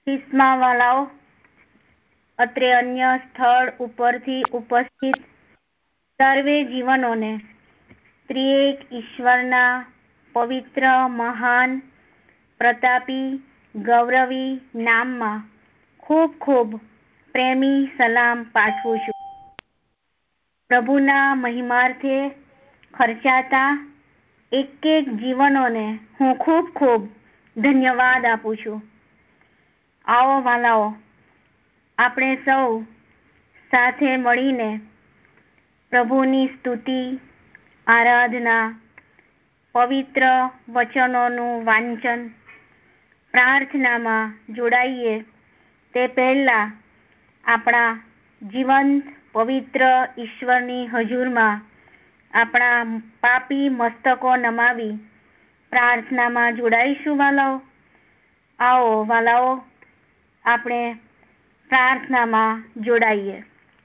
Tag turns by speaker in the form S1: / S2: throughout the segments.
S1: ખ્રિસ્તમાં વાલાઓ, અત્રે અન્ય સ્થળ ઉપરથી ઉપસ્થિત સર્વે જીવનોને ત્રિએક ઈશ્વરના પવિત્ર, મહાન, પ્રતાપી, ગૌરવી નામમાં ખૂબ ખૂબ પ્રેમી સલામ પાઠવું છું. પ્રભુના મહિમાર્થે ખર્ચાતા એક એક જીવનોને હું ખૂબ ખૂબ ધન્યવાદ આપું છું. આવો વાલાઓ, આપણે સૌ સાથે મળીને પ્રભુની સ્તુતિ, આરાધના, પવિત્ર વચનોનું વાંચન, પ્રાર્થનામાં જોડાઈએ તે પહેલા આપણા જીવંત પવિત્ર ઈશ્વરની હજુરમાં આપણા પાપી મસ્તકો નમાવી પ્રાર્થનામાં જોડાઈશું વાલાઓ. આવો વાલાઓ, આપણે પ્રાર્થનામાં જોડાઈએ.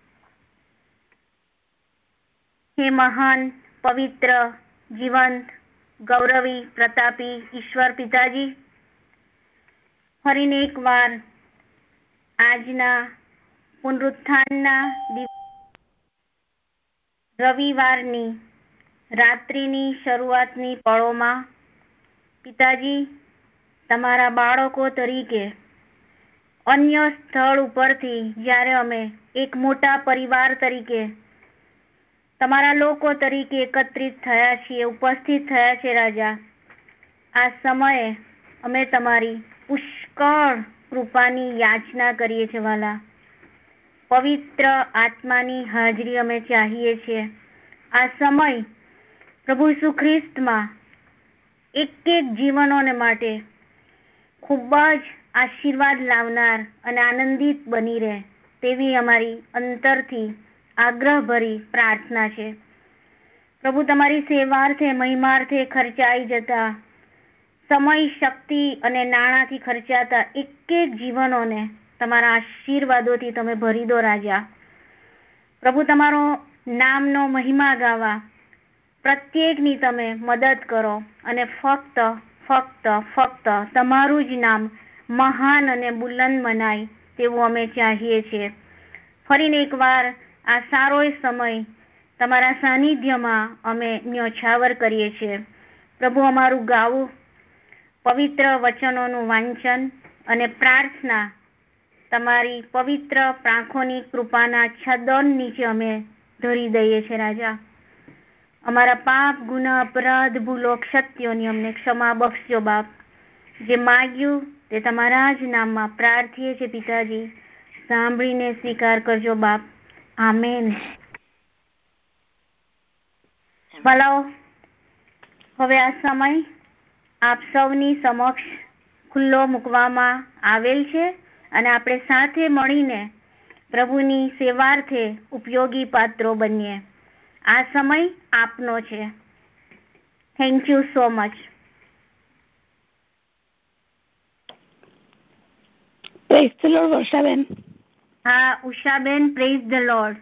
S1: હે મહાન, પવિત્ર, જીવંત, ગૌરવી, પ્રતાપી ઈશ્વર પિતાજી, ફરીને એકવાર આજના પુનરુત્થાનના રવિવારની રાત્રિની શરૂઆતની પળોમાં પિતાજી, તમારા બાળકો તરીકે અન્ય સ્થળ ઉપરથી જ્યારે અમે એક મોટા પરિવાર તરીકે તમારા લોકો તરીકે એકત્રિત થયા છીએ, ઉપસ્થિત થયા છે રાજા, આ સમયે અમે તમારી પુષ્કળ કૃપાની યાચના કરીએ છીએ વાલા. પવિત્ર આત્માની હાજરી અમે ચાહીએ છીએ. આ સમય પ્રભુ ઈસુ ખ્રિસ્તમાં એક એક જીવનોને માટે ખૂબ જ આશીર્વાદ લાવનાર અને આનંદિત બની રહે તેવી અમારી અંતરથી આગ્રહભરી પ્રાર્થના છે. પ્રભુ, તમારી સેવાર્થે મહિમાર્થે ખર્ચાઈ જતા સમય, શક્તિ અને નાણાંથી ખર્ચાતા એક એક જીવનોને તમારા આશીર્વાદોથી તમે ભરી દો રાજા. પ્રભુ, તમારો નામનો મહિમા ગાવા પ્રત્યેકની તમે મદદ કરો અને ફક્ત ફક્ત ફક્ત તમારું જ નામ મહાન અને બુલંદ મનાય તેવું અમે ચાહીએ છીએ. ફરીને એકવાર આ સારો સમય તમારા સાનિધ્યમાં અમે ન્યોછાવર કરીએ છીએ. પ્રભુ, અમારું ગાવું, પવિત્ર વચનોનું વાંચન અને પ્રાર્થના તમારી પવિત્ર પાંખોની કૃપાના છદન નીચે અમે ધરી દઈએ છીએ રાજા. અમારા પાપ, ગુના, અપરાધ, ભૂલો, ક્ષત્યોની અમને ક્ષમા બક્ષજો બાપ. જે માગ્યું તે તમારા જ નામમાં પ્રાર્થીએ છીએ પિતાજી, સાંભળીને સ્વીકાર કરજો બાપ. આમેન. વાલાઓ, હવે આ સમય આપ સૌની સમક્ષ ખુલ્લો મૂકવામાં આવેલ છે અને આપણે સાથે મળીને પ્રભુની સેવાર્થે ઉપયોગી પાત્રો બનીએ. આ સમય આપનો છે. Thank you so much.
S2: Praise the lord વર્ષાબેન.
S1: હા ઉષાબેન, પ્રેઝ ધ લોર્ડ.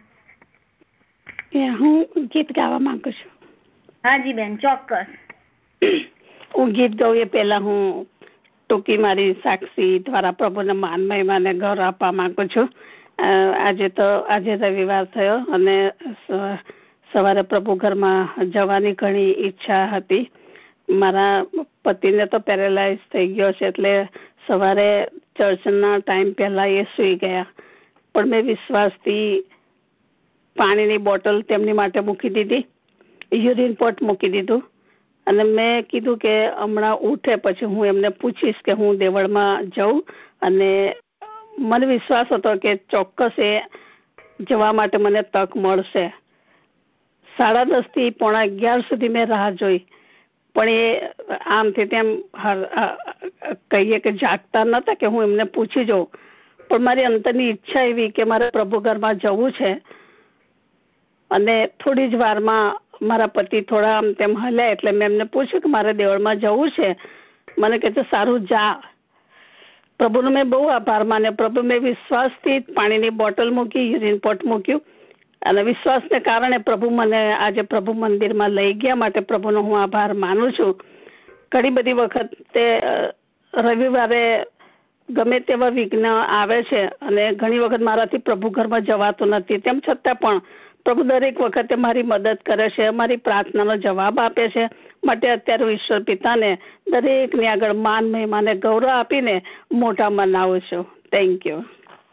S2: હું ગીત ગાવા માંગુ છું.
S1: હાજી બેન, ચોક્કસ.
S2: હું ગીત ગાઉં એ પહેલા હું ટૂંકી મારી સાક્ષી દ્વારા પ્રભુના માન મહિમાને ગૌરવ આપવા માંગુ છું. આજે રવિવાર થયો અને સવારે પ્રભુ ઘરમાં જવાની ઘણી ઈચ્છા હતી. મારા પતિને તો પેરેલાઇઝ થઈ ગયો છે, એટલે સવારે ચર્ચના ટાઈમ પહેલા એ સુઈ ગયા. પણ મેં વિશ્વાસથી પાણીની બોટલ તેમની માટે મૂકી દીધી, યુરિન પોટ મૂકી દીધું અને મેં કીધું કે હમણાં ઉઠે પછી હું એમને પૂછીશ કે હું દેવળમાં જાઉં. અને મને વિશ્વાસ હતો કે ચોક્કસ એ જવા માટે મને તક મળશે. 10:30 થી 11:45 સુધી મેં રાહ જોઈ, પણ એ આમથી તેમ કહીએ કે જાગતા નતા કે હું એમને પૂછી જાઉં. પણ મારી અંતરની ઈચ્છા એવી કે મારે પ્રભુ ઘરમાં જવું છે. અને થોડી જ વારમાં મારા પતિ થોડા આમ તેમ હલ્યા એટલે મેં એમને પૂછ્યું કે મારે દેવળમાં જવું છે. મને કહે સારું જા. પ્રભુનો મેં બહુ આભાર માન્યો. પ્રભુ, મેં વિશ્વાસથી પાણીની બોટલ મૂકી, યુરિન પોટ મૂક્યું અને વિશ્વાસને કારણે પ્રભુ મને આજે પ્રભુ મંદિરમાં લઈ ગયા માટે પ્રભુનો હું આભાર માનું છું. ઘણી બધી વખત રવિવારે ગમે તેવા વિઘ્ન આવે છે અને ઘણી વખત મારાથી પ્રભુ ઘરમાં જવાતું નથી, તેમ છતાં પણ પ્રભુ દરેક વખતે મારી મદદ કરે છે, મારી પ્રાર્થનાનો જવાબ આપે છે. માટે અત્યારે ઈશ્વર પિતાને દરેકની આગળ માન મહિમાને ગૌરવ આપીને મોઢા મનાવું છું. Thank you.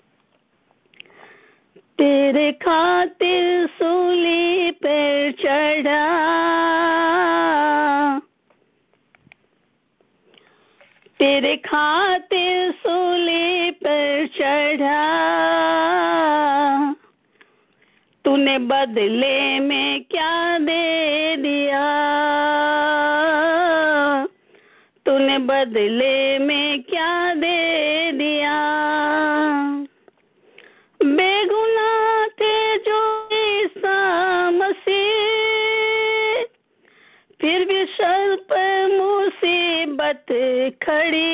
S2: तेरे खातिर सूली पर चढ़ा, तेरे खातिर सूली पर चढ़ा, तूने बदले में क्या दे दिया, तूने बदले में क्या दे दिया. बेगुनाह थे जो ईसा मसीह, फिर भी सर पर मुसीबत खड़ी,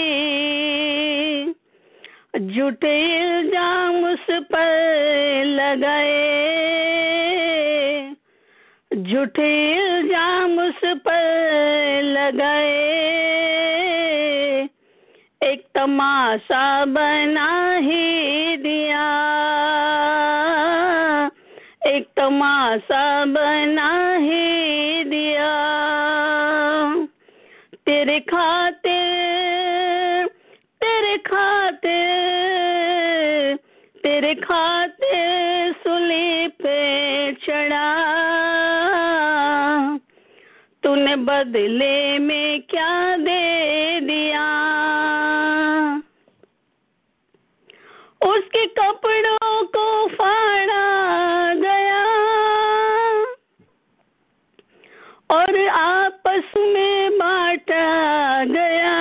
S2: झूठे इल्जाम उस पर लगाए, झूठे इल्जाम उस पर लगाए, एक तमाशा बना ही दिया, एक तमाशा बना ही दिया. तेरे खातिर, तेरे खातिर, तेरे खातिर सूली पे चढ़ा, तूने बदले में क्या दे दिया. उसके कपड़ों को फाड़ा गया और आपस में बांटा गया,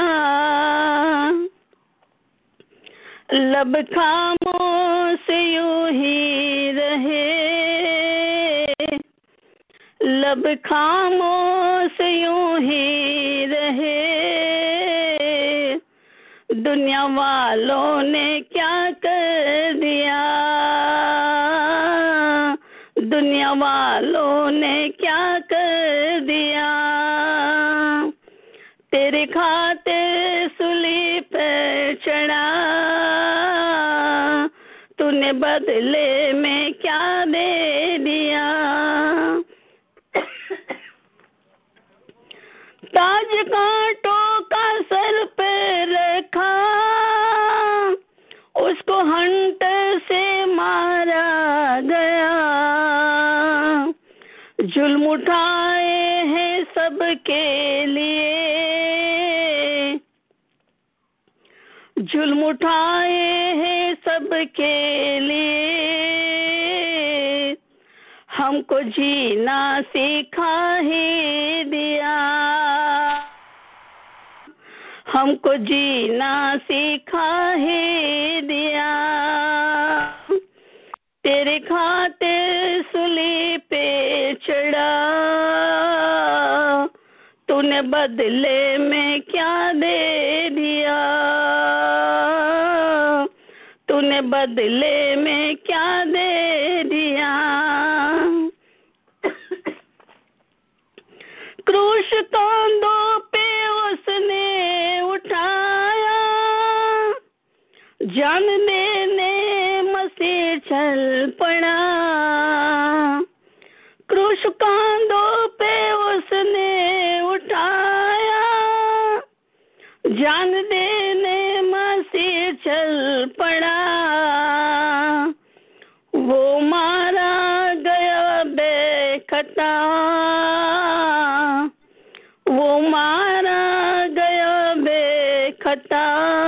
S2: लब खामोश यूं ही रहे, लब खामोश यूं ही रहे, दुनिया वालों ने क्या कर दिया, दुनिया वालों ने क्या कर दिया. तेरे खातिर सूली पर चढ़ा, तूने बदले में क्या दे दिया. ताज कांटों का सर पे रखा, उसको हंटर से मारा गया, जुल्म उठाए हैं सबके लिए, जुल्म उठाए हैं सबके लिए, हमको जीना सिखा ही दिया, हमको जीना सिखा ही दिया. तेरे खातिर सूली पे चढ़ा, तूने बदले में क्या दे दिया, तूने बदले में क्या दे दिया. क्रूस कंधों पे उसने उठाया, जान देने मसीह चल पड़ा, क्रूस कंधों पे उसने उठाया, जान देने मसीह चल पड़ा. वो मारा गया बेखता, वो मारा गया बेखता,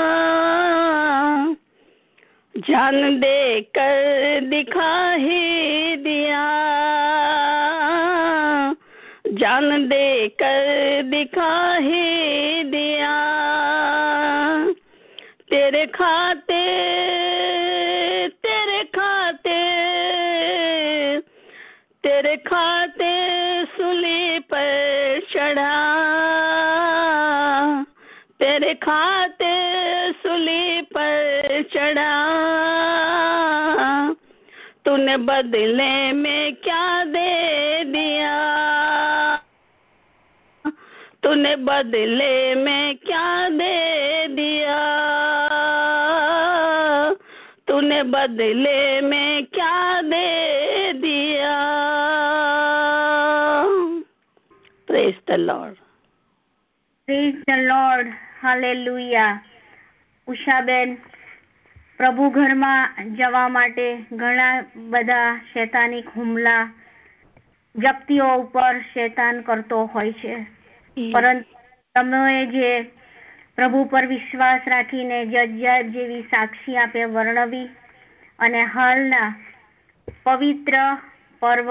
S2: जान दे कर दिखा ही दिया, जान दे कर दिखा ही दिया. तेरे खातिर, तेरे खातिर, तेरे खातिर सूली पर चढ़ा, तेरे खातिर सूली पर चढ़ा, तूने बदले में क्या दे दिया, तूने बदले में क्या दे दिया. बदले में क्या दे दिया। Praise the lord.
S1: Praise the lord. Hallelujah. Ushaben, પ્રભુ ઘરમાં જવા માટે ઘણા બધા શૈતાનિક હુમલા વ્યક્તિઓ ઉપર શૈતાન કરતો હોય છે, પરંતુ તમે જે પ્રભુ પર વિશ્વાસ રાખીને જજ્જાબ જેવી સાક્ષી આપે વર્ણવી અને હાલના પવિત્ર પર્વ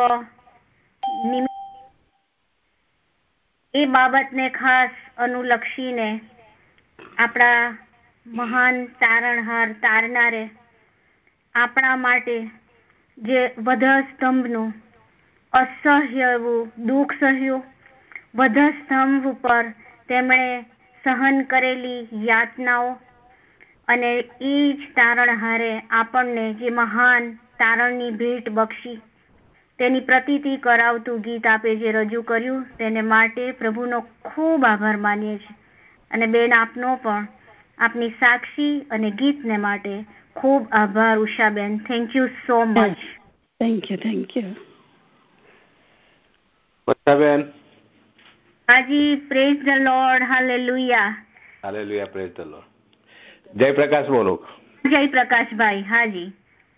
S1: એ બાબતને ખાસ અનુલક્ષીને આપણા મહાન તારણહાર તારનારે આપણા માટે જે વધસ્તંભનું અસહ્ય એવું દુઃખ સહ્યું, વધસ્તંભ ઉપર તેમણે સહન કરેલી યાતનાઓ અને એ જ તારણહારે આપણને જે મહાન તારણની ભેટ બક્ષી તેની પ્રતીતિ કરાવતું ગીત આપે જે રજૂ કર્યું તેને માટે પ્રભુનો ખૂબ આભાર માનીએ છીએ. અને બેન આપનો પણ આપની સાક્ષી અને ગીતને માટે ખૂબ આભાર Ushaben. Thank you so much.
S2: Thank you. Thank you.
S3: Ushaben.
S1: હાજી. Praise the lord. Hallelujah.
S3: Hallelujah. Praise the lord. Jayprakash બોલો.
S1: જયપ્રકાશભાઈ. હાજી.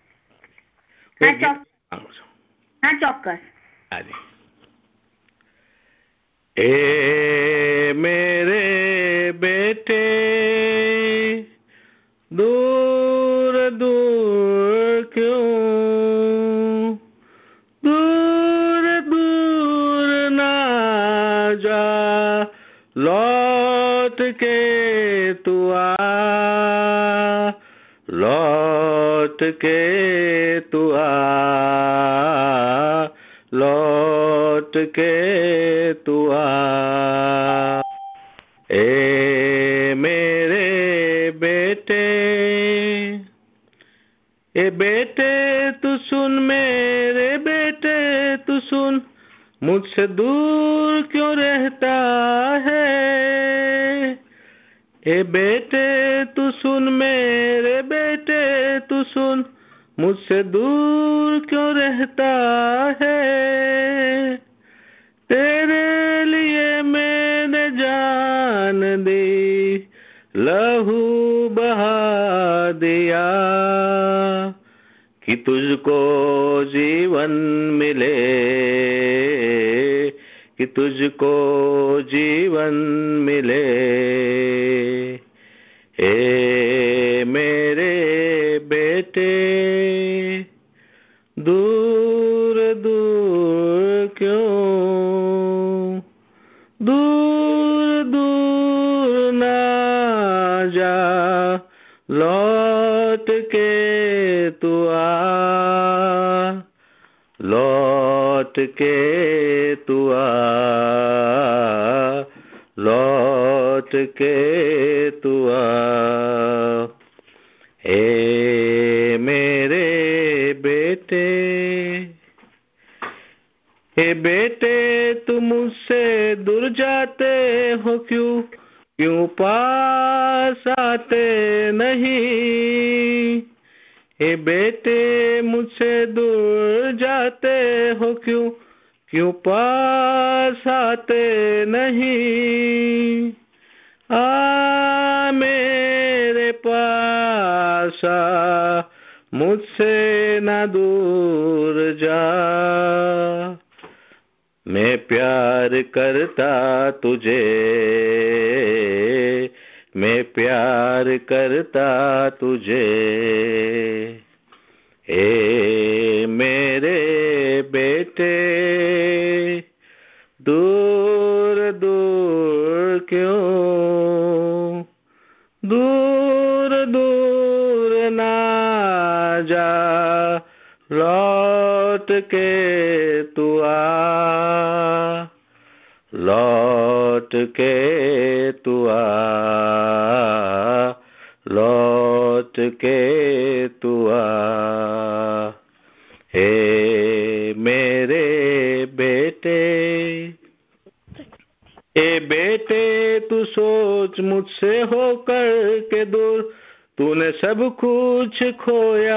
S1: હા, ચોક્કસ.
S3: હાજી. એ મેરે બેટે दूर दूर क्यों, दूर दूर ना जा, लौट के तू आ, लौट के तू आ, लौट के तू आ। ए मेरे बेटे, ए बेटे तू सुन, मेरे बेटे तू सुन, मुझसे दूर क्यों रहता है। ए बेटे तू सुन, मेरे बेटे तू सुन, मुझसे दूर क्यों रहता है। तेरे लिए मैंने जान दी, लहू बहा दिया, कि तुझको जीवन मिले, कि तुझको जीवन मिले। ए मेरे बेटे दूर दूर क्यों, दूर दूर ना जा, लौट के तू आ, लौट के तू आ, लौट के तू आ। ए मेरे बेटे, हे बेटे तुम मुझसे दूर जाते हो क्यों, क्यों पास आते नहीं। हे बेटे मुझसे दूर जाते हो क्यों, क्यों पास आते नहीं। आ मेरे पास आ, मुझसे ना दूर जा, मैं प्यार करता तुझे, मैं प्यार करता तुझे। ए मेरे बेटे दूर दूर क्यों, दूर दूर ना जा, लौट के तू आ, लौट के तू आ, लौट के तू आ। हे मेरे बेटे, ए बेटे तू सोच मुझसे होकर के दूर, तूने सब कुछ खोया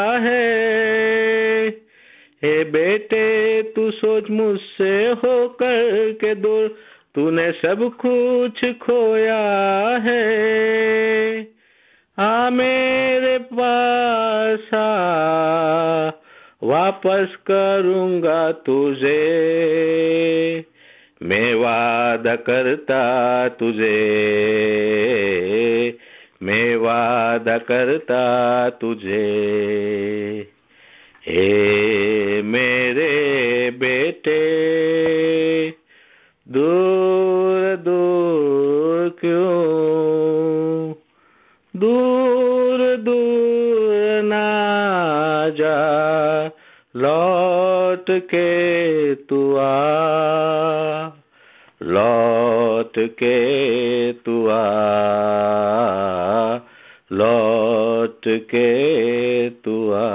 S3: है। हे बेटे तू सोच मुझसे होकर के दूर, तूने सब कुछ खोया है। आ मेरे पास आ, वापस करूंगा तुझे, मैं वादा करता तुझे, मैं वादा करता तुझे। हे मेरे बेटे दूर दूर क्यों, दूर दूर ना जा, लौट के तू आ, लौट के तू आ, लौट के तू आ।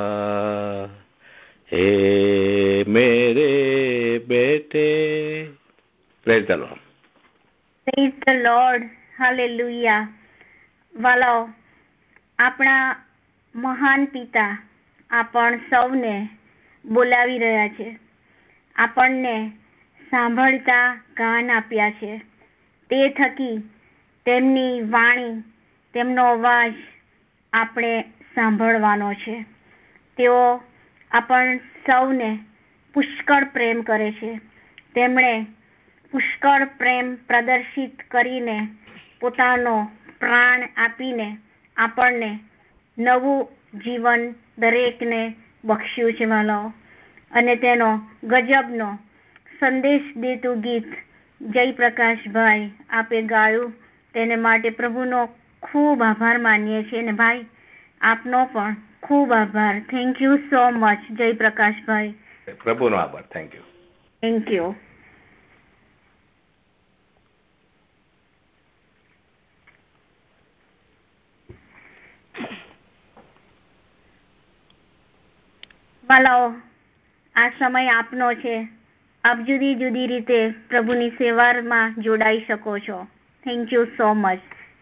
S3: हे मेरे बेटे, praise the lord.
S1: Praise the lord, hallelujah. વાલાઓ, આપણા મહાન પિતા આપણ સૌને બોલાવી રહ્યા છે, આપણને સાંભળતા કાન આપ્યા છે. તે થકી તેમની વાણી, તેમનો અવાજ આપણે સાંભળવાનો છે. તેઓ આપણ સૌને પુષ્કળ પ્રેમ કરે છે. તેમણે પુષ્કળ પ્રેમ પ્રદર્શિત કરીને પોતાનો પ્રાણ આપીને આપણને નવું જીવન દરેકને બખ્શ્યું છે વાલાઓ. અને તેનો ગજબનો સંદેશ દેતું ગીત જયપ્રકાશભાઈ આપે ગાયું, તેને માટે પ્રભુનો ખૂબ આભાર માનીએ છીએ. અને ભાઈ આપનો પણ ખૂબ આભાર. Thank you so much Jayprakashbhai.
S3: પ્રભુનો આભાર. Thank you.
S1: Thank you. વાલાઓ, આ સમય આપનો છે. આપ જુદી જુદી રીતે પ્રભુની સેવામાં જોડાઈ શકો છો. Thank you so much.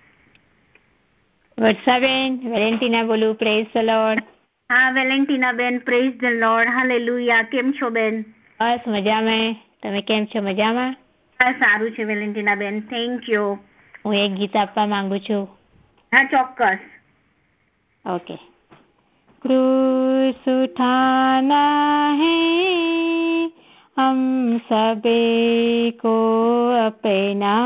S4: Varshaben, Valentina બોલું. Praise the lord.
S1: હા વેલેન્ટિના બેન, પ્રેઝ ધ લોર્ડ, હાલેલુયા. કેમ છો બેન?
S4: બસ મજામાં. તમે કેમ છો? મજામાં?
S1: હા સારું છે વેલેન્ટિના બેન. Thank you.
S4: હું એક ગીત આપવા માંગુ છું.
S1: હા ચોક્કસ.
S4: ओके. क्रूस उठाना है हम सभी को अपना,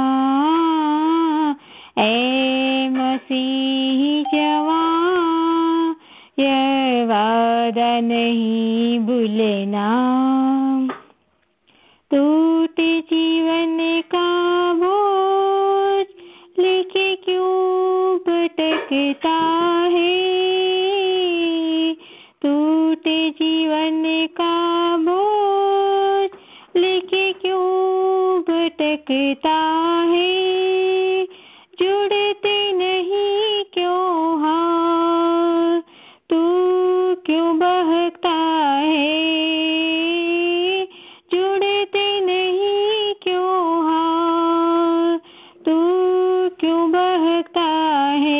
S4: ए मसीह जवान ये वादा नहीं भूलना. टूटे जीवन का बोझ लेके क्यों भटकता है, टूटे जीवन का बोझ लेके क्यों भटकता है, जुड़ते नहीं क्यों हाथ, तू क्यों बहकता है, जुड़ते नहीं क्यों हाथ, तू क्यों बहकता है.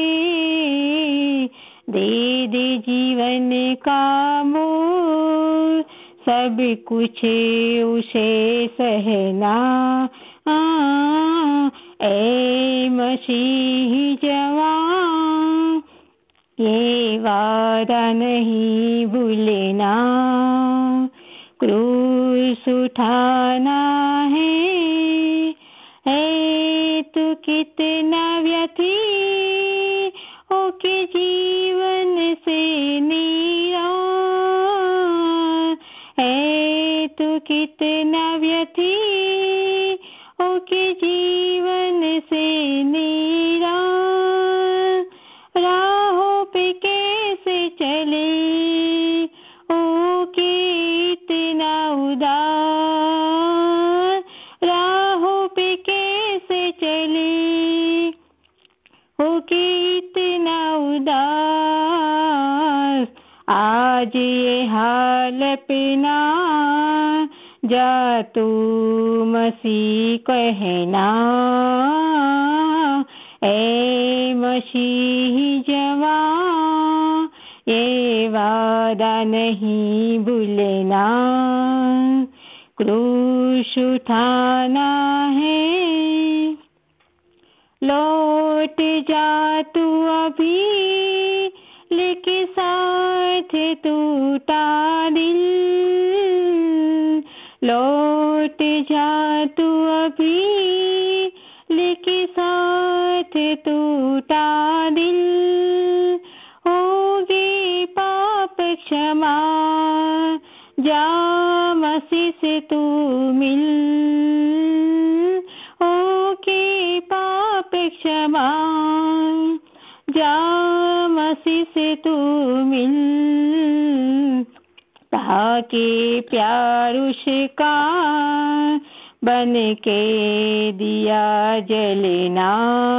S4: दे दे जीवन का मोल, सब कुछ उसे सहना. ए मसीह जवान ये वादा नहीं भूलना. क्रूस उठाना है तो कितना व्यथी ओके जीवन से नीरा है, तो कितना व्यथी ओके जीवन से नीरा. राहों पे कैसे चले ओके इतना उदास, राहों पे कैसे चले ओके इतना उदास. आज ये हाल अपना जा तू मसीह कहना. ए मसीह जवा, ये वादा नहीं भूलना। क्रूस उठाना है, लौट जा तू अभी, लेके साथ टूटा दिल। लौट जा तू अभी, लेके साथ टूटा दिल। होगी पाप क्षमा, जा मसीह से तू मिल। होगी पाप क्षमा, जा मसीह से तू मिल। ताकि प्यार उसका बन के दिया जलना।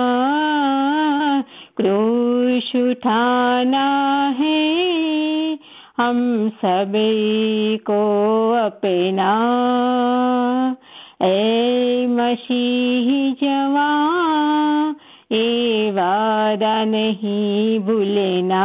S4: क्रूस उठाना है हम सभी को अपना। ए मसीह जवा, ये वादा नहीं भूलना।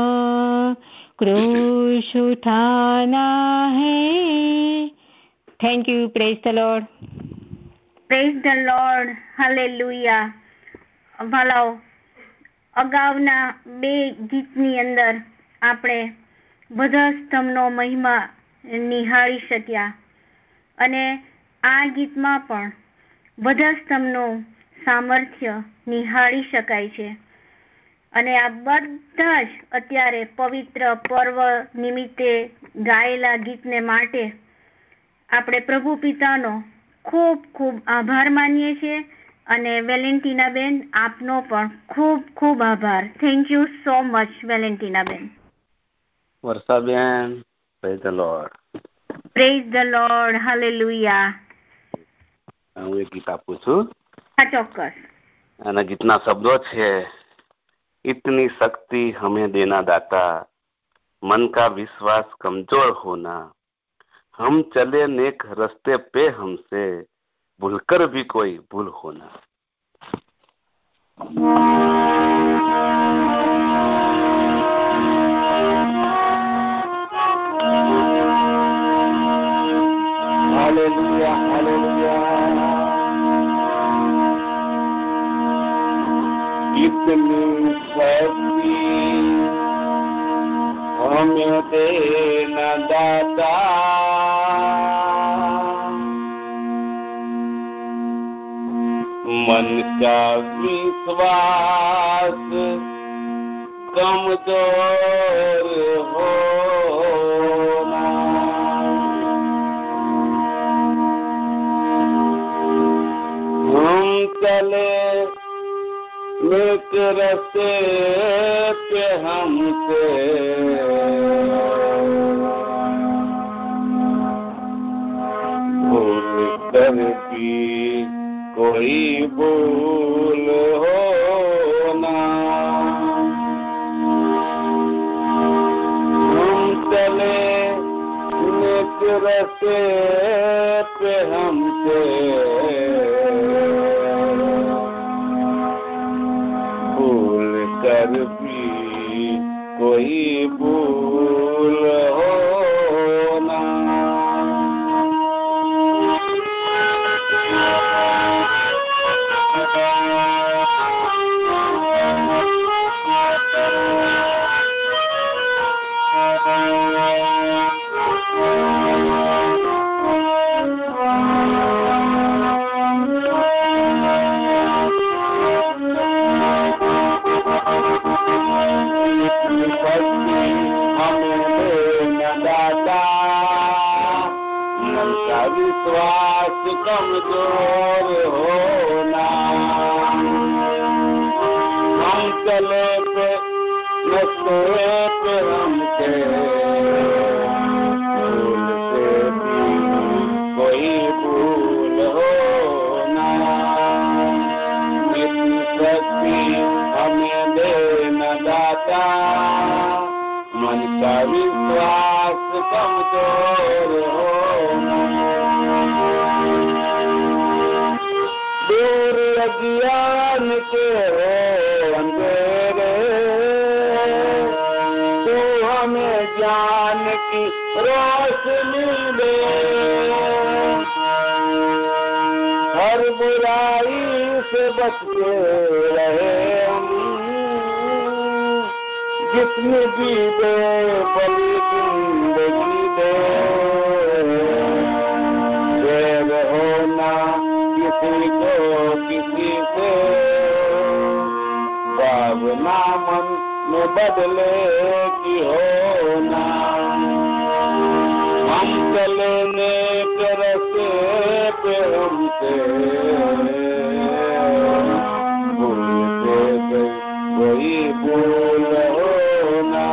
S4: क्रूस उठाना है। Thank you. Praise the lord.
S1: Praise the lord. Hallelujah. ભલાઓ, અગાઉના 2 ગીતની અંદર આપણે બધા સ્તંભનો મહિમા નિહાળી શક્યા અને આ ગીતમાં પણ બધા સ્તંભનું સામર્થ્ય નિહાળી શકાય છે. અને આ બધા જ અત્યારે પવિત્ર પર્વ નિમિત્તે ગાયેલા ગીતને માટે આપણે પ્રભુ પિતાનો ખૂબ ખૂબ આભાર માનીએ છીએ. અને વેલેન્ટિના બેન, આપનો પણ ખૂબ ખૂબ આભાર. Thank you so much Valentina ben.
S3: Varshaben, praise the lord.
S1: Praise the lord. Hallelujah.
S3: હું એક ગીત આપું છું.
S1: હા, ચોક્કસ.
S3: અને ગીતના શબ્દો છે, इतनी शक्ति हमें देना दाता, मन का विश्वास कमजोर होना, हम चले नेक रास्ते पे हमसे भूलकर भी कोई भूल होना. Hallelujah, hallelujah. इतनी शक्ति हमें देना दाता, मन का विश्वास कमजोर होना, हम चले नेक रास्ते पे हमसे भूल कर भी कोई भूल होना, हम चले नेक रास्ते पे हमसे कर भी कोई भूल होना. विश्वास कमजोर होना, हम चले पे नशे पे हमसे भूल से भी कोई भूल होना. इतनी शक्ति हमें देना दाता, मन का विश्वास कमजोर होना. दूर अज्ञान के हो अंधेरे ज्ञान की रोशनी दे, हर बुराई से बचते रहे हम, जितनी भी दे बड़ी जिंदगी दे, देर होना किसी को किसी से, भावना मन में बदले की होना। हम चले नेक रस्ते पे हमसे भूलते गए कोई भूल होना।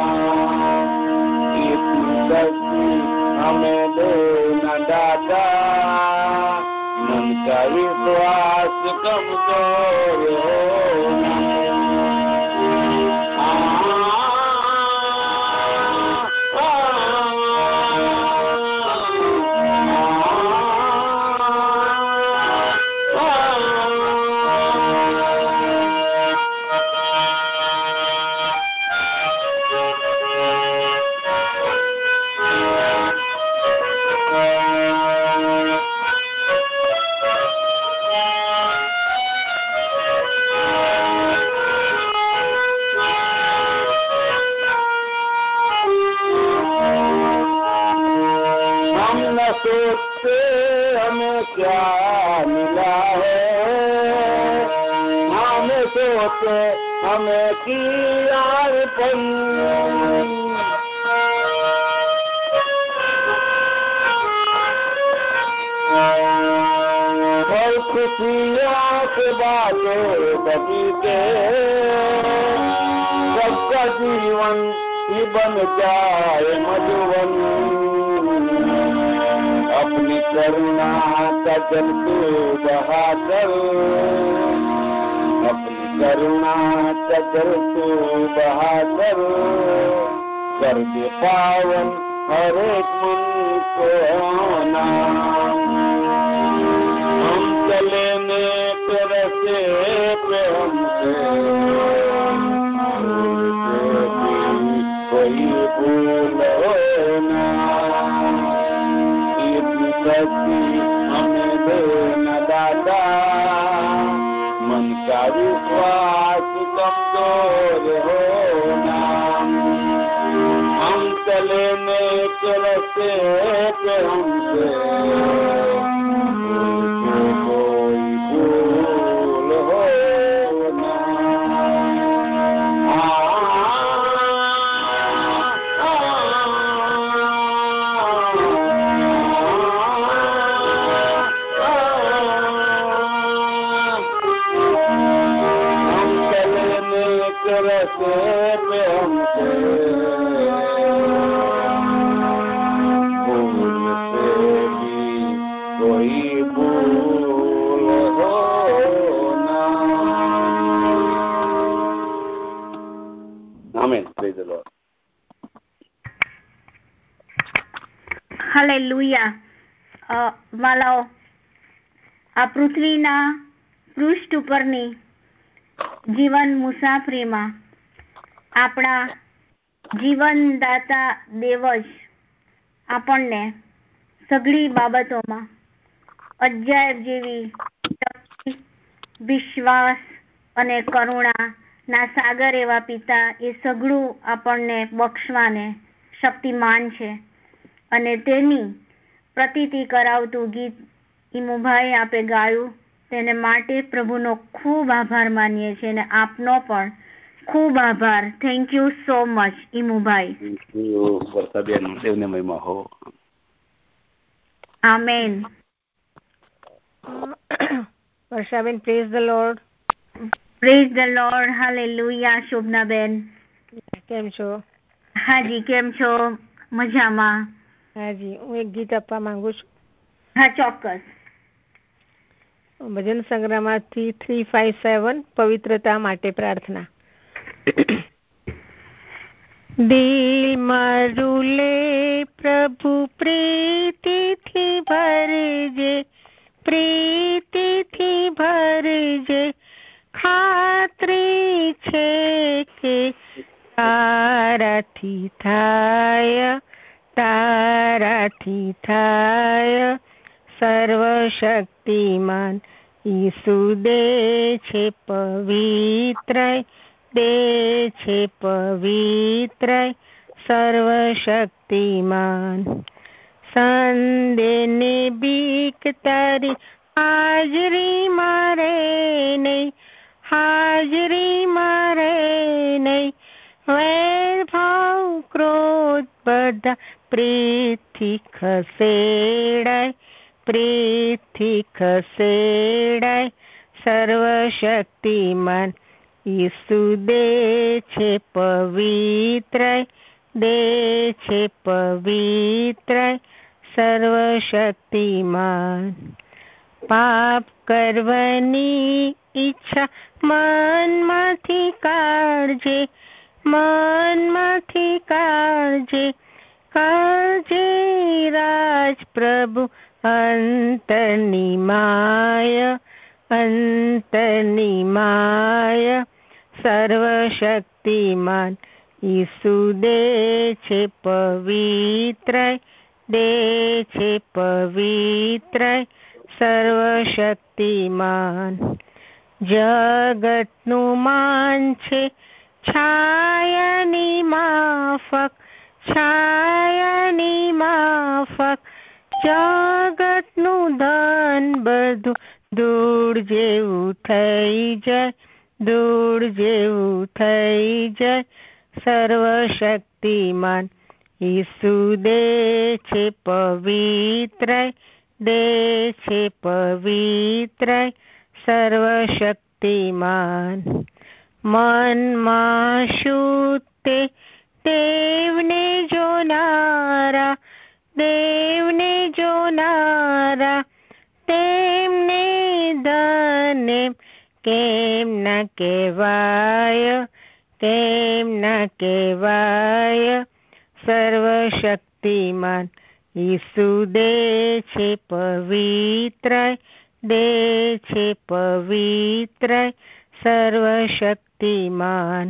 S3: इतनी शक्ति हमें देना दाता, मन का विश्वास कमजोर होना। सोचते हमें क्या मिला है, हमें सोचते हमें किया अर्पण, और खुशियों के बातें बगीचे, सबका जीवन ही बन जाए मधुवन। अपनी करुणा का जल तू बहाकर, अपनी करुणा का जल तू बहाकर, कर दे पावन हर एक मन को होना। हम चले नेक रस्ते पे हमसे कोई भूल होना। शक्ति हमें देना दाता, मन का विश्वास कमजोर होना। हम चले नेक रस्ते पे हमसे कोई भूल होना। रस्ते पे हमसे भूल से भी कोई भूल होना। आमीन। Praise the lord.
S1: હાલેલુયા। માલાઓ, આ પૃથ્વીના પૃષ્ઠ ઉપરની જીવન મુસાફરીમાં આપણા જીવનદાતા દેવ જ આપણને સઘળી બાબતોમાં અજાયબ જેવી શક્તિ, વિશ્વાસ અને કરુણાના સાગર એવા પિતા એ સઘળું આપણને બક્ષવાને શક્તિમાન છે અને તેની પ્રતીતિ કરાવતું ગીત ઈમુભાઈ આપે ગાયું તેને માટે પ્રભુનો ખૂબ આભાર માનીએ છીએ અને આપનો પણ ખૂબ આભાર. Thank you so much Imubhai.
S3: દેવને મહિમા હો.
S1: Amen.
S4: Varshaben, praise the lord.
S1: Praise the lord. Hallelujah. Shobhanaben
S4: કેમ છો?
S1: હાજી, કેમ છો? મજામાં.
S4: હાજી, હું એક ગીત આપવા માંગુ છું.
S1: હા, ચોક્કસ.
S4: ભજન સંગ્રહમાંથી 357 પવિત્રતા માટે પ્રાર્થના. દિલ મારું લે પ્રભુ પ્રીતિથી ભરજે, પ્રીતિથી ભરજે, ખાતરી છે કે તારાથી થાય, તારાથી થાય, સર્વશક્તિમાન ઈસુ દે છે પવિત્ર, દે છે પવિત્ર, સર્વશક્તિમાન. સંદેને બીક તારી હાજરી મારે નહીં, હાજરી મારે નહીં, વેર ભાવ ક્રોધ બધા પ્રીતથી ખસેડાય, પ્રીતથી ખસેડાય, સર્વશક્તિમાન ઈસુ દે છે પવિત્ર, દે છે પવિત્ર, સર્વશક્તિમાન. પાપ કરવાની ઈચ્છા મનમાંથી કાઢજે, મનમાંથી કાઢજે, કાઢજે રાજ પ્રભુ અંતરની માય, અંતરની માય, સર્વશક્તિમાન ઈસુ દે છે પવિત્ર, દે છે પવિત્ર, સર્વશક્તિમાન. જગતનું માન છે છાયાની માફક, છાયાની માફક, જગતનું ધન બધું ધૂળ જેવું થઈ જાય, ધૂળ જેવું થઈ જાય, સર્વશક્તિમાન ઈસુ દે છે પવિત્ર, દે છે પવિત્ર, સર્વશક્તિમાન. મનમાં શુદ્ધ દેવને જોનારા, દેવને જોનારા, તેમને ધને કેમ ના કહેવાય, કેમ ના કહેવાય, સર્વશક્તિમાન ઈસુ દે છે પવિત્ર, દે છે પવિત્ર, સર્વશક્તિમાન.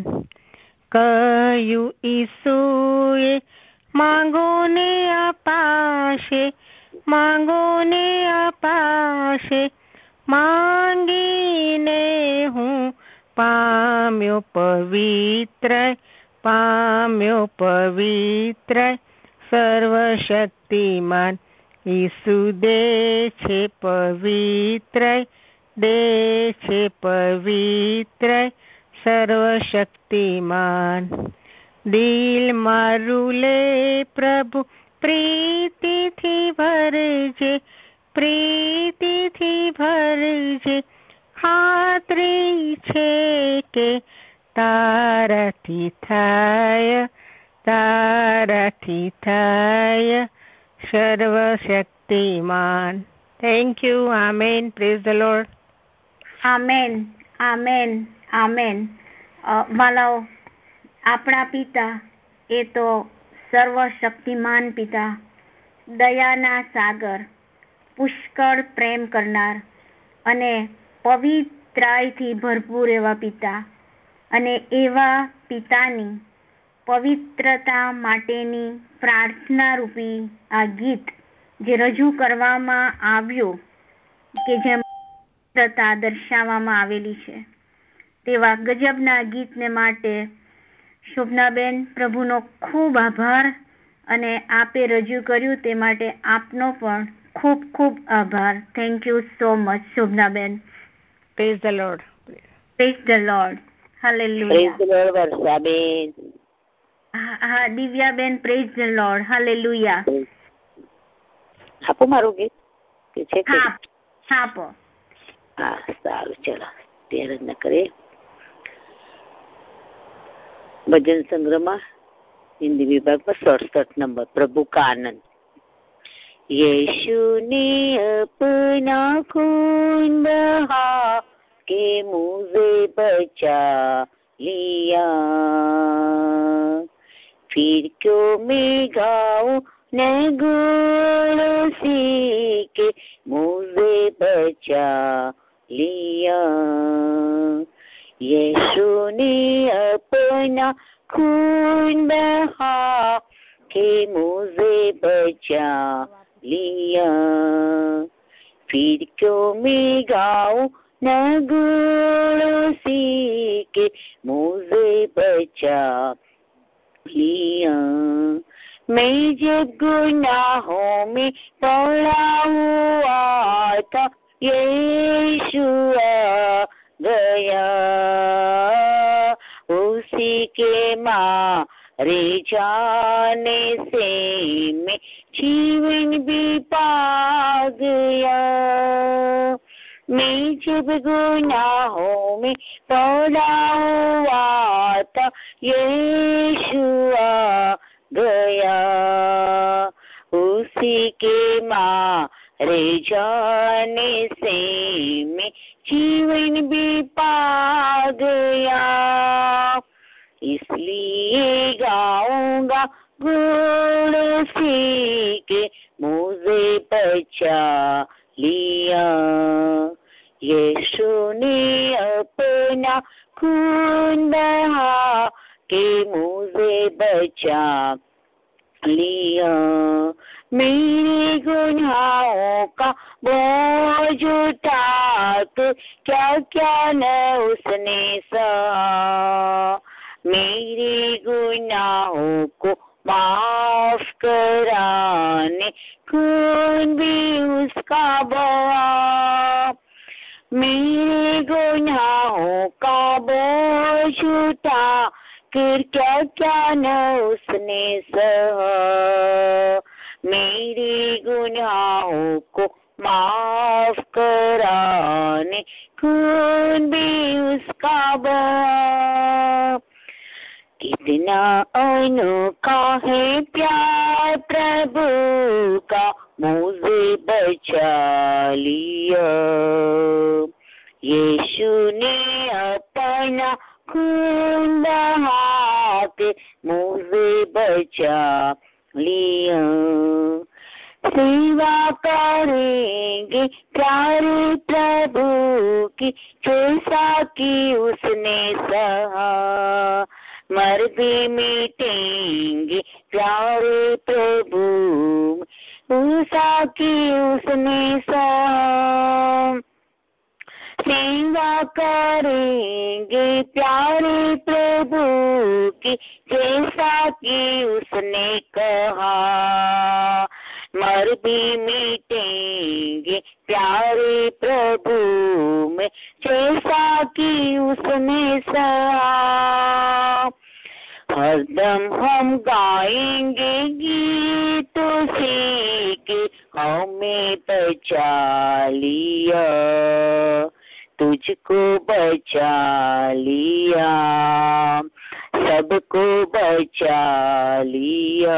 S4: કહ્યું ઈસુએ માંગો ને અપાશે, માંગો ને અપાશે, માંગીને હું પામ્યો પવિત્ર, પામ્યો પવિત્ર, સર્વશક્તિમાન ઈસુ દે છે પવિત્ર, દે છે પવિત્ર, સર્વશક્તિમાન. દિલ મારું લે પ્રભુ પ્રીતિથી ભરજે, પ્રીતિથી ભરજે, ખાતરી છે કે તારાથી થાય, તારાથી થાય, સર્વશક્તિમાન. Thank you. Amen. Praise the lord.
S1: Amen, amen, amen. વાલાઓ, આપણા પિતા એ તો સર્વશક્તિમાન પિતા, દયાના સાગર, પુષ્કળ પ્રેમ કરનાર અને પવિત્રાયથી ભરપૂર એવા પિતા, અને એવા પિતાની પવિત્રતા માટેની પ્રાર્થના રૂપી આ ગીત જે રજૂ કરવામાં આવ્યું, કે જેમ પવિત્રતા દર્શાવવામાં આવેલી છે, તેવા ગજબના ગીતને માટે શોભનાબેન, પ્રભુનો ખૂબ આભાર, અને આપે રજૂ કર્યું તે માટે આપનો પણ ખૂબ ખૂબ આભાર. Thank you so much Shobhanaben.
S4: Praise the lord.
S1: Praise the lord. Hallelujah.
S5: Praise the lord વર્ષાબેન.
S1: હા Divyaben, praise the lord. Hallelujah.
S5: આપો મારું ગીત કે છે કે?
S1: હા આપો.
S5: હા સારું, ચલો ત્યારે ન કરીએ. ભજન સંગ્રહમાં हिंदी विभाग में 67 नंबर प्रभु का आनंद। यीशु ने अपना खून बहा के मुझे बचा लिया, फिर क्यों मैं गाऊं न गुण सी के मुझे बचा लिया। यीशु ने अपना खून बहा के मुझे बचा लिया। फिर क्यों मैं गाऊं न गुण सी के मुझे बचा लिया। मैं जब गुनाहों में पड़ा हुआ था, यीशु आ गया। उसी के मारे जाने से मैं जीवन भी पा गया। मैं जब गुनाहों में पड़ा हुआ था, यीशु आ गया। उसी के मारे जाने से मैं जीवन भी पा गया। इसलिए गाऊंगा गुण सी के मुझे बचा लिया। यीशु ने अपना खून बहा के मुझे बचा लिया। मेरे गुनाहों का बोझ उठा के क्या क्या न उसने सहा। मेरे गुनाहों को माफ कराने खून भी उसका बहा। मेरे गुनाहों का बोझ उठा कर क्या क्या न उसने सहा। मेरे गुनाहों को माफ कराने खून भी उसका बहा। कितना अनोखा है प्यार प्रभु का, मुझे बचा लिया। यीशु ने अपना खून बहा के मुझे बचा लिया। सेवा करेंगे प्यारे प्रभु की, जैसा कि उसने सहा। मर भी मिटेंगे प्यारे प्रभु, ऐसा कि उसने सहा। सेवा करेंगे प्यारे प्रभु की, जैसा कि उसने कहा। मर भी मिटेंगे प्यारे प्रभु में, जैसा कि उसने सहा। हरदम हम गाएंगे गीत उसी के, हमें बचा लिया। तुझको बचा लिया, सबको बचा लिया।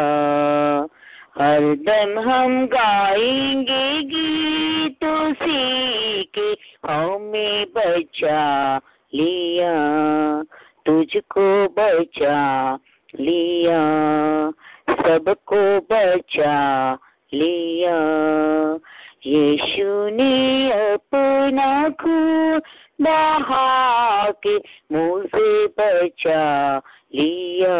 S5: हरदम हम गाएंगे गीत उसी के, हमें बचा लिया। तुझको बचा लिया, सबको बचा लिया। यीशु ने अपना खून बहा के मुझे बचा लिया।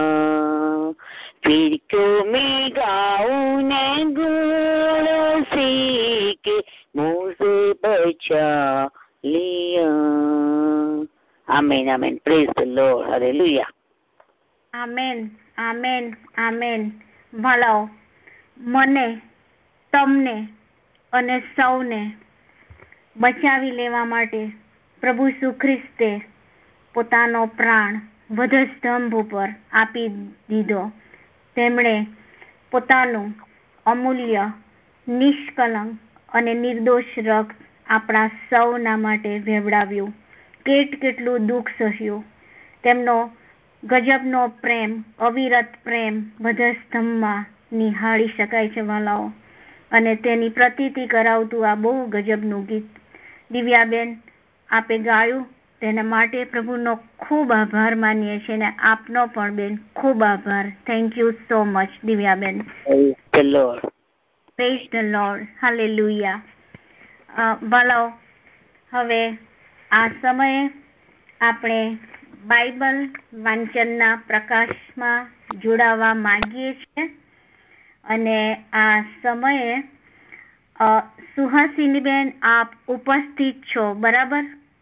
S5: फिर क्यों मैं गाऊं न गुण सी के मुझे बचा लिया। आमीन आमीन। Praise the lord. Hallelujah.
S1: Amen amen amen. ભલાઓ મને, તમને અને સૌને બચાવી લેવા માટે પ્રભુ ઈસુ ખ્રિસ્તે પોતાનો પ્રાણ વધસ્તંભ ઉપર આપી દીધો. તેમણે પોતાનું અમૂલ્ય, નિષ્કલંક અને નિર્દોષ રક્ત આપણા સૌના માટે વેવડાવ્યું. કેટલું દુઃખ સહ્યું. તેમનો ગજબનો પ્રેમ, અવિરત પ્રેમ વધસ્તંભમાં નિહાળી શકાય છે વાલાઓ. અને તેની પ્રતીતિ કરાવતું આ બહુ ગજબનું ગીત દિવ્યાબેન આપે ગાયું, તેના માટે પ્રભુનો ખૂબ આભાર માનીએ છીએ અને આપનો પણ બેન ખૂબ આભાર. Thank you so much Divyaben. Praise the lord. Hallelujah. વાલાઓ, હવે આ સમયે આપણે બાઇબલ વાંચનના પ્રકાશમાં જોડાવા માંગીએ છીએ અને આ સમયે સુહાસિનીબેન આપ ઉપસ્થિત છો, બરાબર?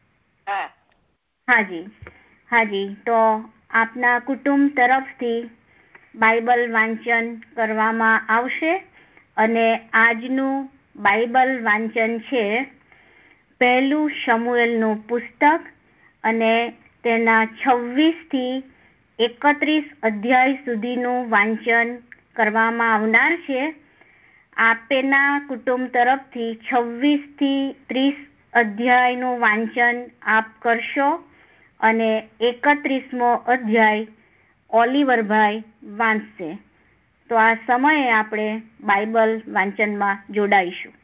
S1: હાજી. તો આપના કુટુંબ તરફથી બાઇબલ વાંચન કરવામાં આવશે અને આજનું બાઇબલ વાંચન છે 1 શમૂએલનું પુસ્તક અને તેના 26 થી 31 અધ્યાય સુધીનું વાંચન કરવામાં આવનાર છે. આપના કુટુંબ તરફથી 26 થી 30 અધ્યાયનું વાંચન આપ કરશો અને 31મો અધ્યાય ઓલિવરભાઈ વાંચશે. તો આ સમયે આપણે બાઇબલ વાંચનમાં જોડાઈશું.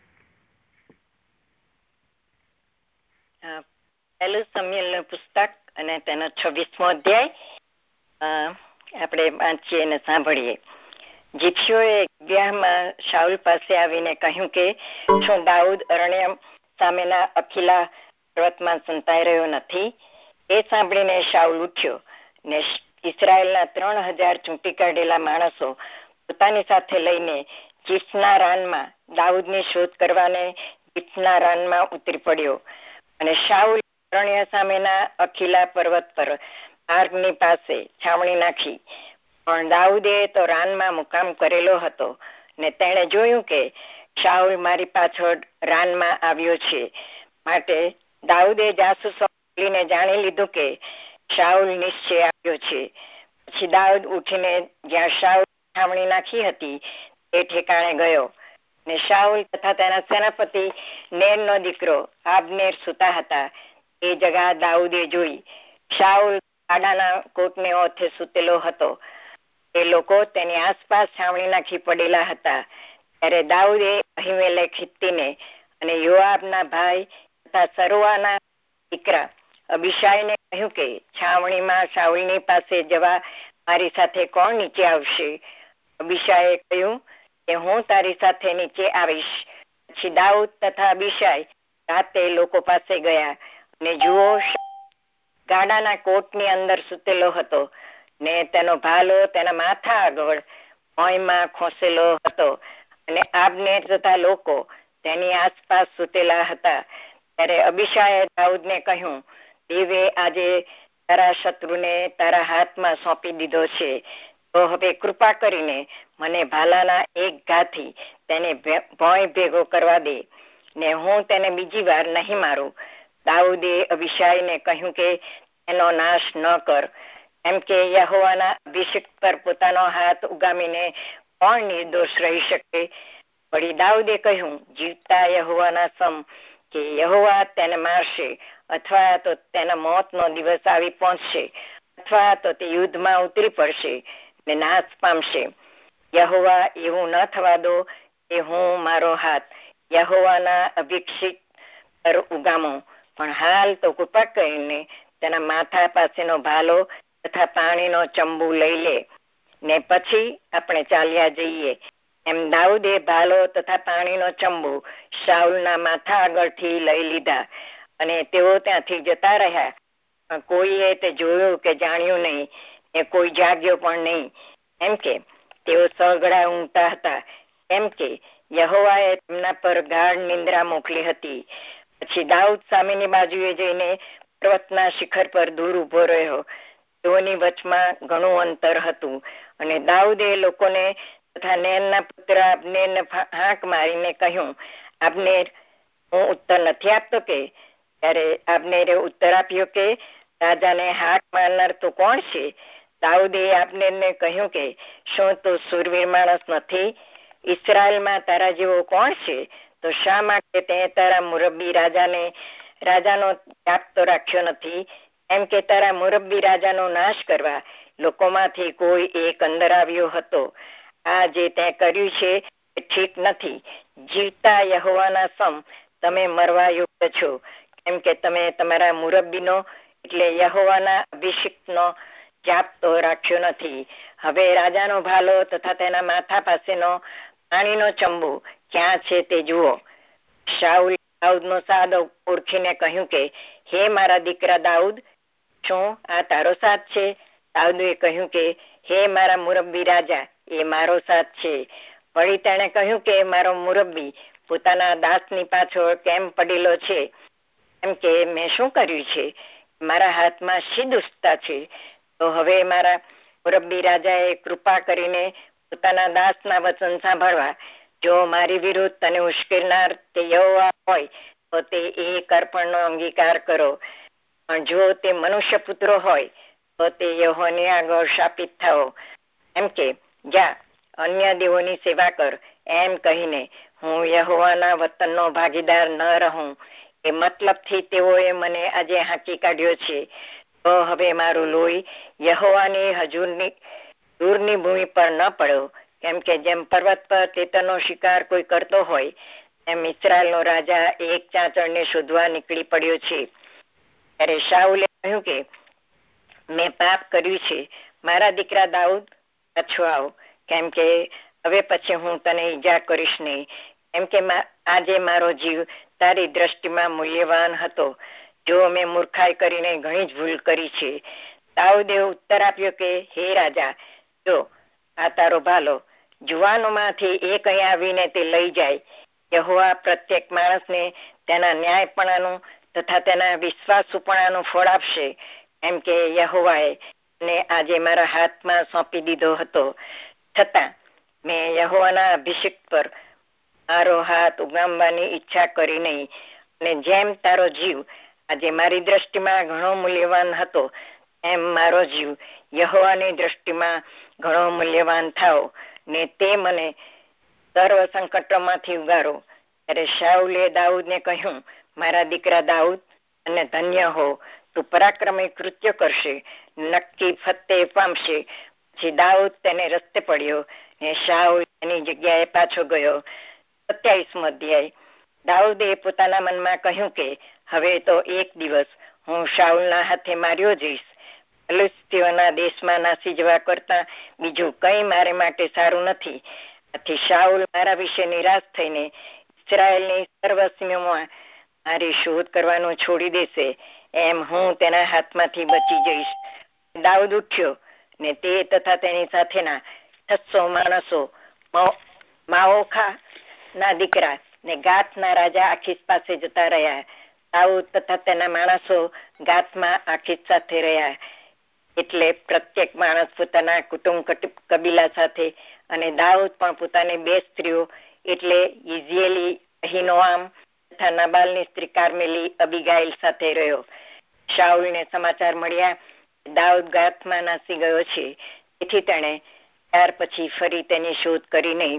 S6: 1 શમૂએલનું પુસ્તક અને તેનો 26મો અધ્યાય આપણે વાંચીએ અને સાંભળીએ. જીપ્સીઓએ ગિબિયામાં શાઉલ પાસે આવીને કહ્યું કે શું દાઉદ અરણ્ય સામેના અખીલા પર્વતમાં સંતાઈ રહ્યો નથી? એ સાંભળીને શાઉલ ઉઠ્યો ને ઇસરાયેલના 3000 ચૂંટી કાઢેલા માણસો પોતાની સાથે લઈને જીપ્સના રાનમાં દાઉદની શોધ કરવાને જીપ્સના રાનમાં ઉતરી પડ્યો. અને શાઉલ અરણ્ય સામેના અખીલા પર્વત પર માર્ગની પાસે છાવણી નાખી. પણ દાઉદે તો રાનમાં મુકામ કરેલો હતો ને તેણે જોયું કે શાઉલ મારી પાછળ રાનમાં આવ્યો છે. માટે દાઉદે જાસૂસો મોકલીને જાણી લીધું કે શાઉલ નિશ્ચય આવ્યો છે. પછી દાઉદ ઉઠીને જ્યાં શાઉલ છાવણી નાખી હતી તે ઠેકાણે ગયો ને શાઉલ તથા તેના સેનાપતિ નેરનો દીકરો આબનેર સૂતા હતા. એ જગા દાઉદે જોઈ. શાઉલ ગાડાના કોટને ઓથે સૂતેલો હતો. એ લોકો તેની આસપાસ છાવણી નાખી પડેલા હતા. ત્યારે દાઉદે અહીમેલેક હિત્તીને અને યોઆબના ભાઈ તથા સરુઆના દીકરા અબીશાયને કહ્યું કે છાવણીમાં શાઉલની પાસે જવા મારી સાથે કોણ નીચે આવશે? અબીશાયે કહ્યું કે હું તારી સાથે નીચે આવીશ. પછી દાઉદ તથા અબીશાય રાતે લોકો પાસે ગયા અને જુઓ, ગાડાના કોટની અંદર સૂતેલો હતો ને તેનો ભાલો તેના માથા આગળ ભોંયમાં ખોસેલો હતો અને આબનેર તથા લોકો તેની આસપાસ સૂતેલા હતા. ત્યારે અબીશાયે દાઉદને કહ્યું, દેવે આજે તારા શત્રુને તારા હાથમાં સોંપી દીધો છે. તો હવે કૃપા કરીને મને ભાલાના એક ઘાથી તેને ભોંય ભેગો કરવા દે ને હું તેને બીજી વાર નહીં મારું. દાઉદે અબીશાયને કહ્યું કે એનો નાશ ન કર, એમ કે યહોવાના અભિષેક પર પોતાનો હાથ ઉગામીને કોણ નિર્દોષ રહી શકે? વળી દાઉદે કહ્યું, જીવતા યહોવાના સમ કે યહોવા તેને મારશે, અથવા તો તેના મોતનો દિવસ આવી પહોંચશે, અથવા તો તે યુદ્ધમાં ઉતરી પડશે ને નાશ પામશે. યહોવા એવું ન થવા દો કે હું મારો હાથ યહોવાના અભિષેક પર ઉગામો. પણ હાલ તો કૃપા કરીને તેના માથા પાસેનો ભાલો તથા પાણીનો ચંબુ લઈ લે ને પછી આપણે ચાલ્યા જઈએ. એમ દાઉદે ભાલો તથા પાણીનો ચંબુ શાઉલના માથા આગળથી લઈ લીધા અને તેઓ ત્યાંથી જતા રહ્યા. કોઈએ તે જોયું કે જાણ્યું નહીં ને કોઈ જાગ્યો પણ નહીં, એમ કે તેઓ સળગડા ઊંઘતા હતા, એમ કે યહોવાએ તેમના પર ગાઢ નિંદ્રા મોકલી હતી. પછી દાઉદ સામેની બાજુએ જઈને પર્વતના શિખર પર દૂર ઉભો રહ્યો. તેઓની વચમાં ઘણું અંતર હતું અને દાઉદે લોકોને તથા નેરના પુત્ર અબનેરને હાંક મારીને કહ્યું, અબનેર, હું ઉત્તર નથી આપતો કે? ત્યારે અબનેરે ઉત્તર આપ્યો કે રાજાને હાંક મારનાર તો કોણ છે? દાઉદે અબનેરને કહ્યું કે શું તું શૂરવીર માણસ નથી? ઇસરાયેલમાં તારા જેવો કોણ છે? તો શા માટે તે તારા મુરબ્બી રાજાનો ત્યાગ તો રાખ્યો નથી? એમ કે તારા મુરબ્બી રાજાનો નાશ કરવા લોકોમાંથી કોઈ એક અંદર આવ્યો હતો. આ જે તે કર્યું છે એ ઠીક નથી. જીવતા યહોવાના સમ તમે મરવા યોગ્ય છો, કેમ કે તમે તમારા મુરબ્બીનો એટલે યહોવાના અભિષેકનો જાપ તો રાખ્યો નથી. હવે રાજાનો ભાલો તથા તેના માથા પાસેનો પાણીનો ચંબુ ક્યાં છે તે જુઓ. શાઉલ દાઉદનો સાદ ઓળખીને કહ્યું કે હે મારા દીકરા દાઉદ, શું આ તારો સાદ છે? દાઉદે કહ્યું કે હે મારા મુરબ્બી રાજા, એ મારો સાદ છે. વળી તેણે કહ્યું કે મારો મુરબ્બી પોતાના દાસની પાછળ કેમ પડેલો છે? એમ કે મેં શું કર્યું છે? મારા હાથમાં શી દુષ્ટતા છે? તો હવે મારા મુરબ્બી રાજાએ કૃપા કરીને પોતાના દાસના વચન સાંભળવા. જો મારી વિરુદ્ધ તને ઉશ્કેરનાર તે યહોવા હોય તો તે એક અર્પણનો અંગીકાર કરો, પણ જો તે મનુષ્ય પુત્રો હોય તો તે યહોવાને આગળ શાપિત થાઓ. એમ કે જા અન્ય દેવોની સેવા કર, એમ કહીને હું યહોવાના વતનનો ભાગીદાર ન રહું એ મતલબથી તેઓએ મને આજે હાંકી કાઢ્યો છે. તો હવે મારું લોહી યહોવાની હજુરની દૂરની ભૂમિ પર ન પડ્યો, કેમ કે જેમ પર્વત પર તેતરનો શિકાર કોઈ કરતો હોય એમ ઇસ્રાયેલનો રાજા એક ચાંચડને શોધવા નીકળી પડ્યો છે. ત્યારે શાઉલે કહ્યું કે મેં પાપ કર્યું છે. મારા દીકરા દાઉદ, પાછો આવ, કેમ કે હવે પછી હું તને ઈજા કરીશ નહીં. કેમ કે આજે મારો જીવ તારી દ્રષ્ટિમાં મૂલ્યવાન હતો. જો મેં મૂર્ખાઈ કરીને ઘણી જ ભૂલ કરી છે. દાઉદે ઉત્તર આપ્યો કે હે રાજા, જો આ તારો ભાલો, જુવાનોમાંથી એક અહીં આવીને તે લઈ જાય. યહોવા પ્રત્યેક માણસને તેના ન્યાયપણાનું તથા તેના વિશ્વાસુપણાનું ફળ આપશે. એમ કે યહોવાએ ને આજે મારા હાથમાં સોંપી દીધો હતો. છતાં મેં યહોવાના અભિષેક પર મારો હાથ ઉગામવાની ઈચ્છા કરી નહીં. અને જેમ તારો જીવ આજે મારી દ્રષ્ટિમાં ઘણો મૂલ્યવાન હતો, એમ મારો જીવ યહોવાની દ્રષ્ટિમાં ઘણો મૂલ્યવાન થાઓ, ને તે મને સર્વ સંકટોમાંથી ઉગારો. ત્યારે શાઉલે દાઉદને કહ્યું, મારા દીકરા દાઉદ, અને ધન્ય હો, તું પરાક્રમી કૃત્ય કરશે, નક્કી ફતેહ પામશે. પછી દાઉદ તેને રસ્તે પડ્યો ને શાઉલ એની જગ્યાએ પાછો ગયો. 27મો અધ્યાય. દાઉદે પોતાના મનમાં કહ્યું કે હવે તો એક દિવસ હું શાઉલના હાથે માર્યો જઈશ. ફિલિસ્તીઓના દેશમાં નાસી જવા કરતા બીજું કઈ મારે માટે સારું નથી. આથી શાઉલ મારા વિશે નિરાશ થઈને ઇસ્રાયેલની સર્વ સીમોમાં મારી શોધ કરવાનું છોડી દેશે, એમ હું તેના હાથમાંથી બચી જઈશ. દાઉદ ઉઠ્યો ને તે તથા તેની સાથેના 600 માણસો માઓખા ના દીકરા ને ગાથના રાજા આખીસ પાસે જતા રહ્યા. દાઉદ તથા તેના માણસો ગાથમાં આખીસ સાથે રહ્યા. એટલે પ્રત્યેક માણસ પોતાના કુટુંબ કબીલા સાથે, અને દાઉદ પણ પોતાની 2 સ્ત્રીઓ એટલે ઇઝરાયેલી અહીનોઆમ તથા નાબાલની સ્ત્રી કાર્મેલી અબીગાઈલ સાથે રહ્યો. શાઉલને સમાચાર મળ્યા દાઉદ ગાથમાં નાસી ગયો છે. તેથી તેણે ત્યાર પછી ફરી તેની શોધ કરી નહીં.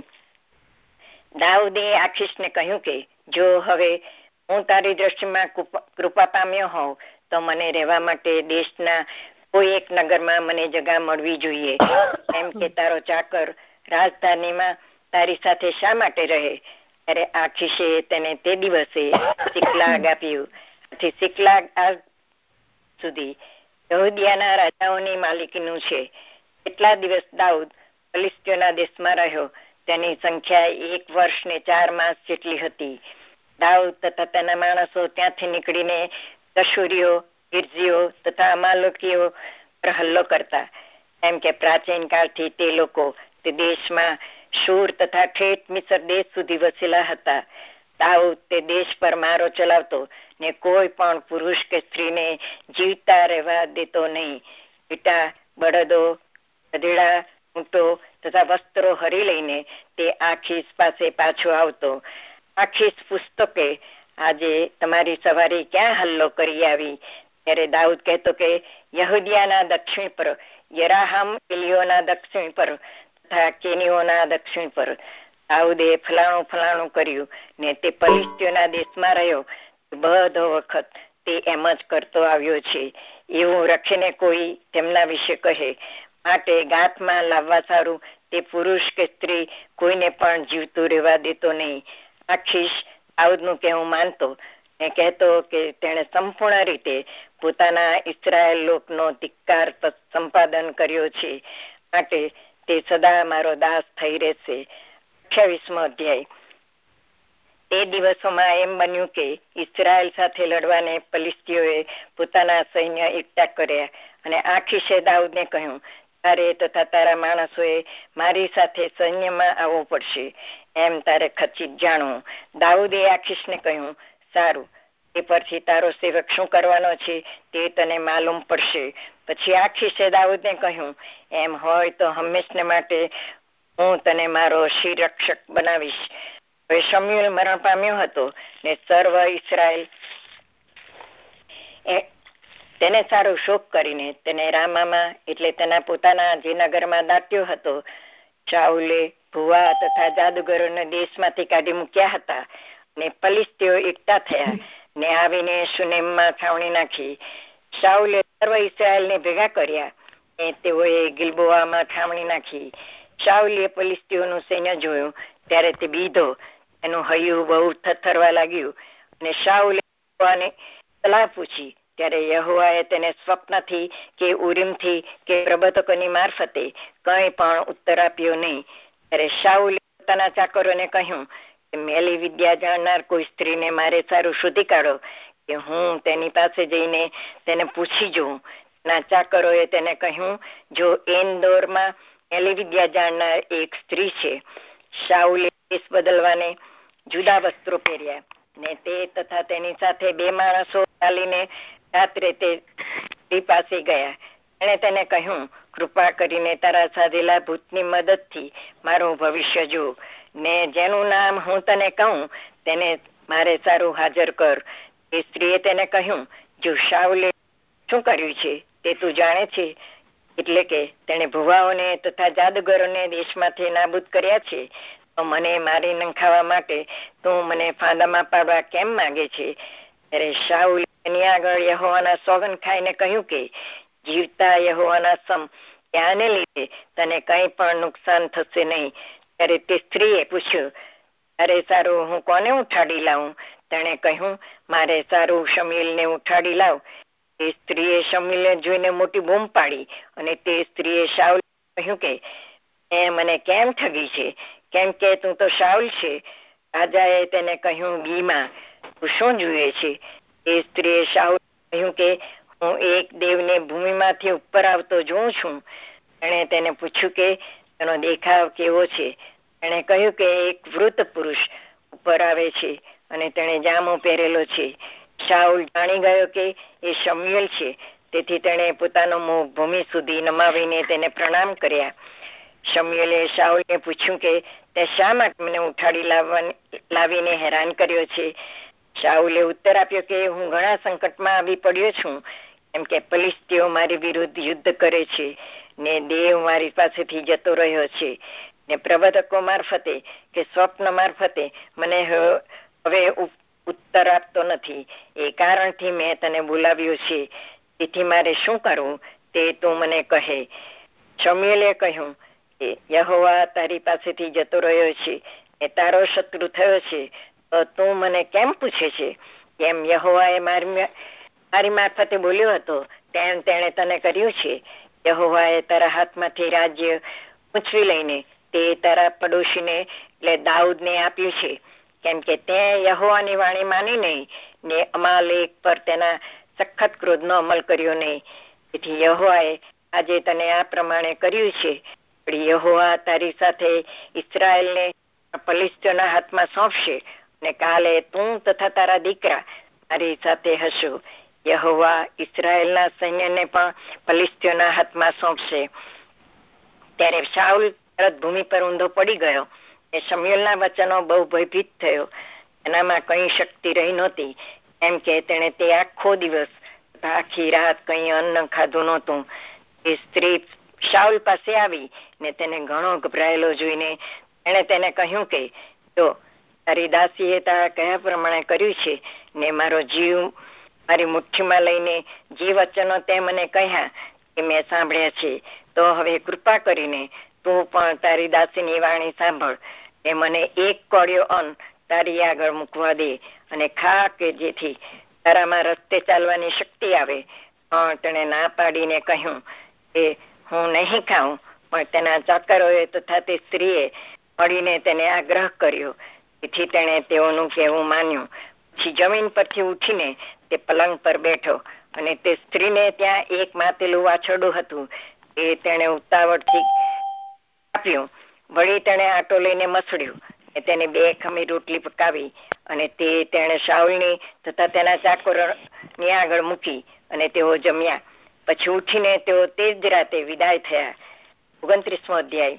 S6: દાઉદે આખીશને કહ્યું કે જો હવે હું તારી દ્રષ્ટિમાં કૃપા પામ્યો હોઉં તો મને રહેવા માટે દેશના કોઈ એક નગરમાં મને જગા મળવી જોઈએ. એમ કે તારો ચાકર રાજધાનીમાં તારી સાથે શા માટે રહે? ત્યારે આખીશે તેને તે દિવસે સિકલાગ આપ્યું. સિકલાગ આજ સુધી યહૂદિયાના રાજાઓની માલિકીનું છે. એટલા દિવસ દાઉદ ફિલિસ્તીઓના દેશમાં રહ્યો. તેની સંખ્યા 1 વર્ષ ને 4 માસ જેટલી હતી. દાઉદ તથા તેના માણસો ત્યાંથી નીકળીને ગશૂરીઓ, ગિરજીઓ તથા અમાલેકીઓ પર હલ્લો કરતા. એમ કે પ્રાચીન કાળથી તે લોકો તે દેશમાં શૂર તથા ઠેઠ મિસર દેશ સુધી વસેલા હતા. દાઉદ તે દેશ પર મારો ચલાવતો ને કોઈ પણ પુરુષ કે સ્ત્રીને જીવતા રહેવા દેતો નહીં. બેટા, બળદો, ગધેડા, ઊંટો તથા વસ્ત્રો હરી લઈને તે આખીસ પાસે પાછો આવતો. આખીસ પૂછતો કે આજે તમારી સવારી ક્યાં હલ્લો કરી આવી? ત્યારે દાઉદ કહેતો કે યહૂદિયાના દક્ષિણ પર, યરાહમ એલીઓના દક્ષિણ પર તથા કેનીઓના દક્ષિણ પર. દાઉદે ફલાણું કર્યું ને તે ફિલિસ્તીઓના દેશમાં રહ્યો. બધો વખત તે એમ જ કરતો આવ્યો છે. એવું રખીને કોઈ તેમના વિશે કહે, માટે ગાથમાં લાવવા સારું તે પુરુષ કે સ્ત્રી કોઈને પણ જીવતું રહેવા દેતો નહીં. આખીશ દાઉદનું કહેવું માનતો ને કહેતો કે તેણે સંપૂર્ણ રીતે પોતાના ઇસ્રાયેલ લોકનો ધિક્કાર સંપાદન કર્યો છે, માટે તે સદા મારો દાસ થઈ રહેશે. 28મો અધ્યાય. એ દિવસોમાં એમ બન્યું કે ઇઝરાયલ સાથે લડવાને ફલિસ્તીઓએ પોતાના સૈન્ય એકઠા કર્યા અને આખીશે દાઉદને કહ્યું, તારે તથા તારા માણસોએ મારી સાથે સૈન્યમાં આવવું પડશે, એમ તારે ખચિત જાણવું. દાઉદે આખીશને કહ્યું, સારું, એ પરથી તારો સેવક શું કરવાનો છે તે તને માલુમ પડશે. પછી આખીશે દાઉદને કહ્યું, એમ હોય તો હંમેશને માટે હું તને મારો શિરરક્ષક બનાવીશ. હવે શમ્યુએલ મરણ પામ્યો હતો ને સર્વ ઇસ્રાએલ તેને સારો શોક કરીને તેને રામામાં એટલે તેના પોતાના જે નગરમાં દાટ્યો હતો. શાઉલે ભુવા તથા જાદુગરોને દેશમાંથી કાઢી મૂક્યા હતા ને ફલિસ્તીઓ એકઠા થયા ને આવીને શુનેમમાં છાવણી નાખી. શાઉલે સર્વ ઇસ્રાએલને ભેગા કર્યા ને તેઓએ ગિલબોઆમાં છાવણી નાખી. શાઉલે ફલિસ્તીઓનું સૈન્ય જોયું ત્યારે તે બીધો, એનું હૈયું બહુ થરથરવા લાગ્યું. અને શાઉલે યહોવાને સલાહ પૂછી ત્યારે યહોવાએ તેને સ્વપ્નથી કે ઉરીમથી કે પ્રબોધકોની મારફતે કંઈ પણ ઉત્તર આપ્યો નહીં. ત્યારે શાઉલે પોતાના ચાકરોને કહ્યું કે મેલી વિદ્યા જાણનાર કોઈ સ્ત્રીને મારે સારું શોધી કાઢો કે હું તેની પાસે જઈને તેને પૂછી જોઉં. ના ચાકરોએ તેને કહ્યું, જો એનદોરમાં મેલી વિદ્યા જાણનાર એક સ્ત્રી છે. શાઉલે દેશ બદલવાને જુદા વસ્ત્રો પહેર્યા ને તે તથા તેની સાથે 2 માણસો ચાલીને રાત્રે તે સ્ત્રી પાસે ગયા. એણે તેને કહ્યું, કૃપા કરીને તારા સાધેલા ભૂતની મદદથી મારું ભવિષ્ય જો ને જેનું નામ હું તને કહું તેને મારે સારું હાજર કર. એ સ્ત્રીએ તેને કહ્યું, જો શાઉલે શું કર્યું છે તે તું જાણે છે, એટલે કે તેને ભુવાઓને તથા જાદુગરોને દેશમાંથી નાબૂદ કર્યા છે, તો મને મારી નંખાવા માટે તું મને ફાંદામાં પાડવા કેમ માંગે છે? ત્યારે શાઉલે એની આગળ યહોવાના સોગંદ ખાઈને કહ્યું કે જીવતા યહોવાના સમ ત્યાંને લીધે તને કંઈ પણ નુકસાન થશે નહીં. ત્યારે તે સ્ત્રીએ પૂછ્યું, અરે સારું, હું કોને ઉઠાડી લાવું? તેણે કહ્યું, મારે સારું શમ્યુએલને ઉઠાડી લાવ. તે સ્ત્રીએ શમ્યુએલને જોઈને મોટી બૂમ પાડી અને તે સ્ત્રીએ શાઉલને કહ્યું કે એ મને કેમ ઠગી છે, કેમ કે તું તો શાઉલ છે. રાજાએ તેને કહ્યું, બીમાં તું શું જુએ છે? એ સ્ત્રીએ શાઉલને કહ્યું કે હું એક દેવને ભૂમિમાંથી ઉપર આવતો જોઉં છું. એણે તેને પૂછ્યું કે તેનો દેખાવ કેવો છે? એણે કહ્યું કે એક વૃદ્ધ પુરુષ ઉપર આવે છે અને તેણે જામો પહેરેલો છે. શાઉલ જાણી ગયો કે એ શમ્યુએલ છે, તેથી તેણે પોતાનો મુખ ભૂમિ સુધી નમાવીને તેને પ્રણામ કર્યા. શમ્યુએલે શાઉલને પૂછ્યું કે તે શા માટે મને ઉઠાડી લાવીને હેરાન કર્યો છે? શાઉલે ઉત્તર આપ્યો કે હું ઘણા સંકટમાં આવી પડ્યો છું, કેમ કે ફલિસ્તીઓ મારી વિરુદ્ધ યુદ્ધ કરે છે ને દેવ મારી પાસેથી જતો રહ્યો છે ને પ્રબોધકો મારફતે કે સ્વપ્ન મારફતે મને હવે ઉત્તર આપતો નથી. એ કારણથી મેં તને બોલાવ્યો છે. તેથી મારે શું કરવું તે તું મને કહે. શમ્યુએલે કહ્યું કે યહોવા તારી પાસેથી જતો રહ્યો છે એ તારો શત્રુ થયો છે, તો તું મને કેમ પૂછે છે? કેમ યહોવાએ મારી મારફતે બોલ્યો હતો તેમ તેણે તને કર્યું છે. યહોવાએ તારા હાથમાંથી રાજ્ય ઉંચવી લઈને તે તારા પડોશીને એટલે દાઉદને આપ્યું છે, કેમ કે તે યહોવાની વાણી માની નહીં ને અમાલેક પર તેના સખત ક્રોધનો અમલ કર્યો નહીં. તેથી યહોવાએ આજે તને આ પ્રમાણે કર્યું છે. પણ યહોવા તારી સાથે ઇસ્રાએલને ફલિસ્તીઓના હાથમાં સોંપશે અને કાલે તું તથા તારા દીકરા મારી સાથે હશો. યહોવા ઇસ્રાએલના સૈન્યને પણ ફલિસ્તીઓના હાથમાં સોંપશે. ત્યારે શાઉલ તરત ભૂમિ પર ઊંધો પડી ગયો. એ શમ્યુએલના વચનો બહુ ભયભીત થયો. એનામાં કઈ શક્તિ રહી નહોતી, એમ કે તેણે તે આખો દિવસ આખી રાત કઈ અન્ન ખાધું નહોતું. એ સ્ત્રી શાઉલ પાસે આવી ને તેને ઘણો ગભરાયેલો જોઈને એણે તેને કહ્યું કે જો તારી દાસીએ તારા કયા પ્રમાણે કર્યું છે ને મારો જીવ મારી મુઠ્ઠીમાં લઈને જે વચનો તે મને કહ્યા એ મેં સાંભળ્યા છે, તો હવે કૃપા કરીને તું પણ તારી દાસીની વાણી સાંભળ ને મને એક કોળિયો અન્ન તારી આગળ મૂકવા દે અને ખા, કે જેથી તારામાં રસ્તે ચાલવાની શક્તિ આવે. પણ તેણે ના પાડીને કહ્યું કે હું નહીં ખાઉં. પણ તેના ચાકરોએ તથા તે સ્ત્રીએ મળીને તેને આગ્રહ કર્યો. તેથી તેણે તેઓનું કહેવું માન્યું. પછી જમીન પરથી ઉઠીને તે પલંગ પર બેઠો અને તે સ્ત્રીને ત્યાં એક માતેલું વાછરડું હતું એ તેણે ઉતાવળથી આપ્યું. વળી તેણે આટો લઈને મસળ્યું, તેને 2 ખમી રોટલી પકાવી અને તે તેણે શાઉલની તથા તેના ચાકરોની આગળ મૂકી અને તેઓ જમ્યા. પછી ઉઠીને તેઓ તે જ રાતે વિદાય થયા. 29મો અધ્યાય.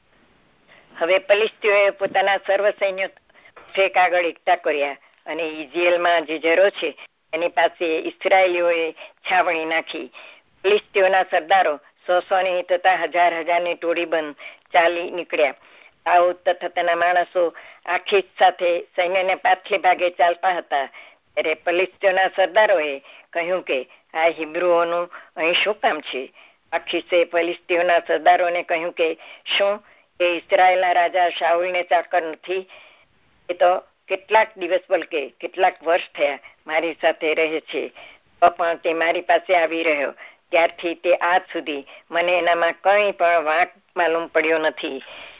S6: હવે ફિલિસ્તીઓએ પોતાના સર્વ સૈન્ય ફેક આગળ એકઠા કર્યા અને ઇઝરાયેલમાં જે જરો છે એની પાસે ઇસ્રાયેલીઓએ છાવણી નાખી. ફિલિસ્તીઓના સરદારો 100-100ની તથા 1000-1000ની ટોળી બંધ ચાલી નીકળ્યા. દાઉદ તથા તેના માણસો આખી સાથે સૈન્યને પાછલે ભાગે ચાલતા હતા. ત્યારે ફિલિસ્તીઓના સરદારોએ કહ્યું કે આ હિબ્રુઓનું અહીં શું કામ છે? આખીસે ફિલિસ્તીઓના સરદારોને કહ્યું કે શું એ ઇસ્રાયેલના રાજા શાઉલને ચાકર નથી? એ તો કેટલાક દિવસ બલકે કેટલાક વર્ષ થયા મારી સાથે રહે છે, તો પણ તે મારી પાસે આવી રહ્યો ત્યારથી તે આજ સુધી મને એનામાં કંઈ પણ વાંક માલુમ પડ્યો નથી.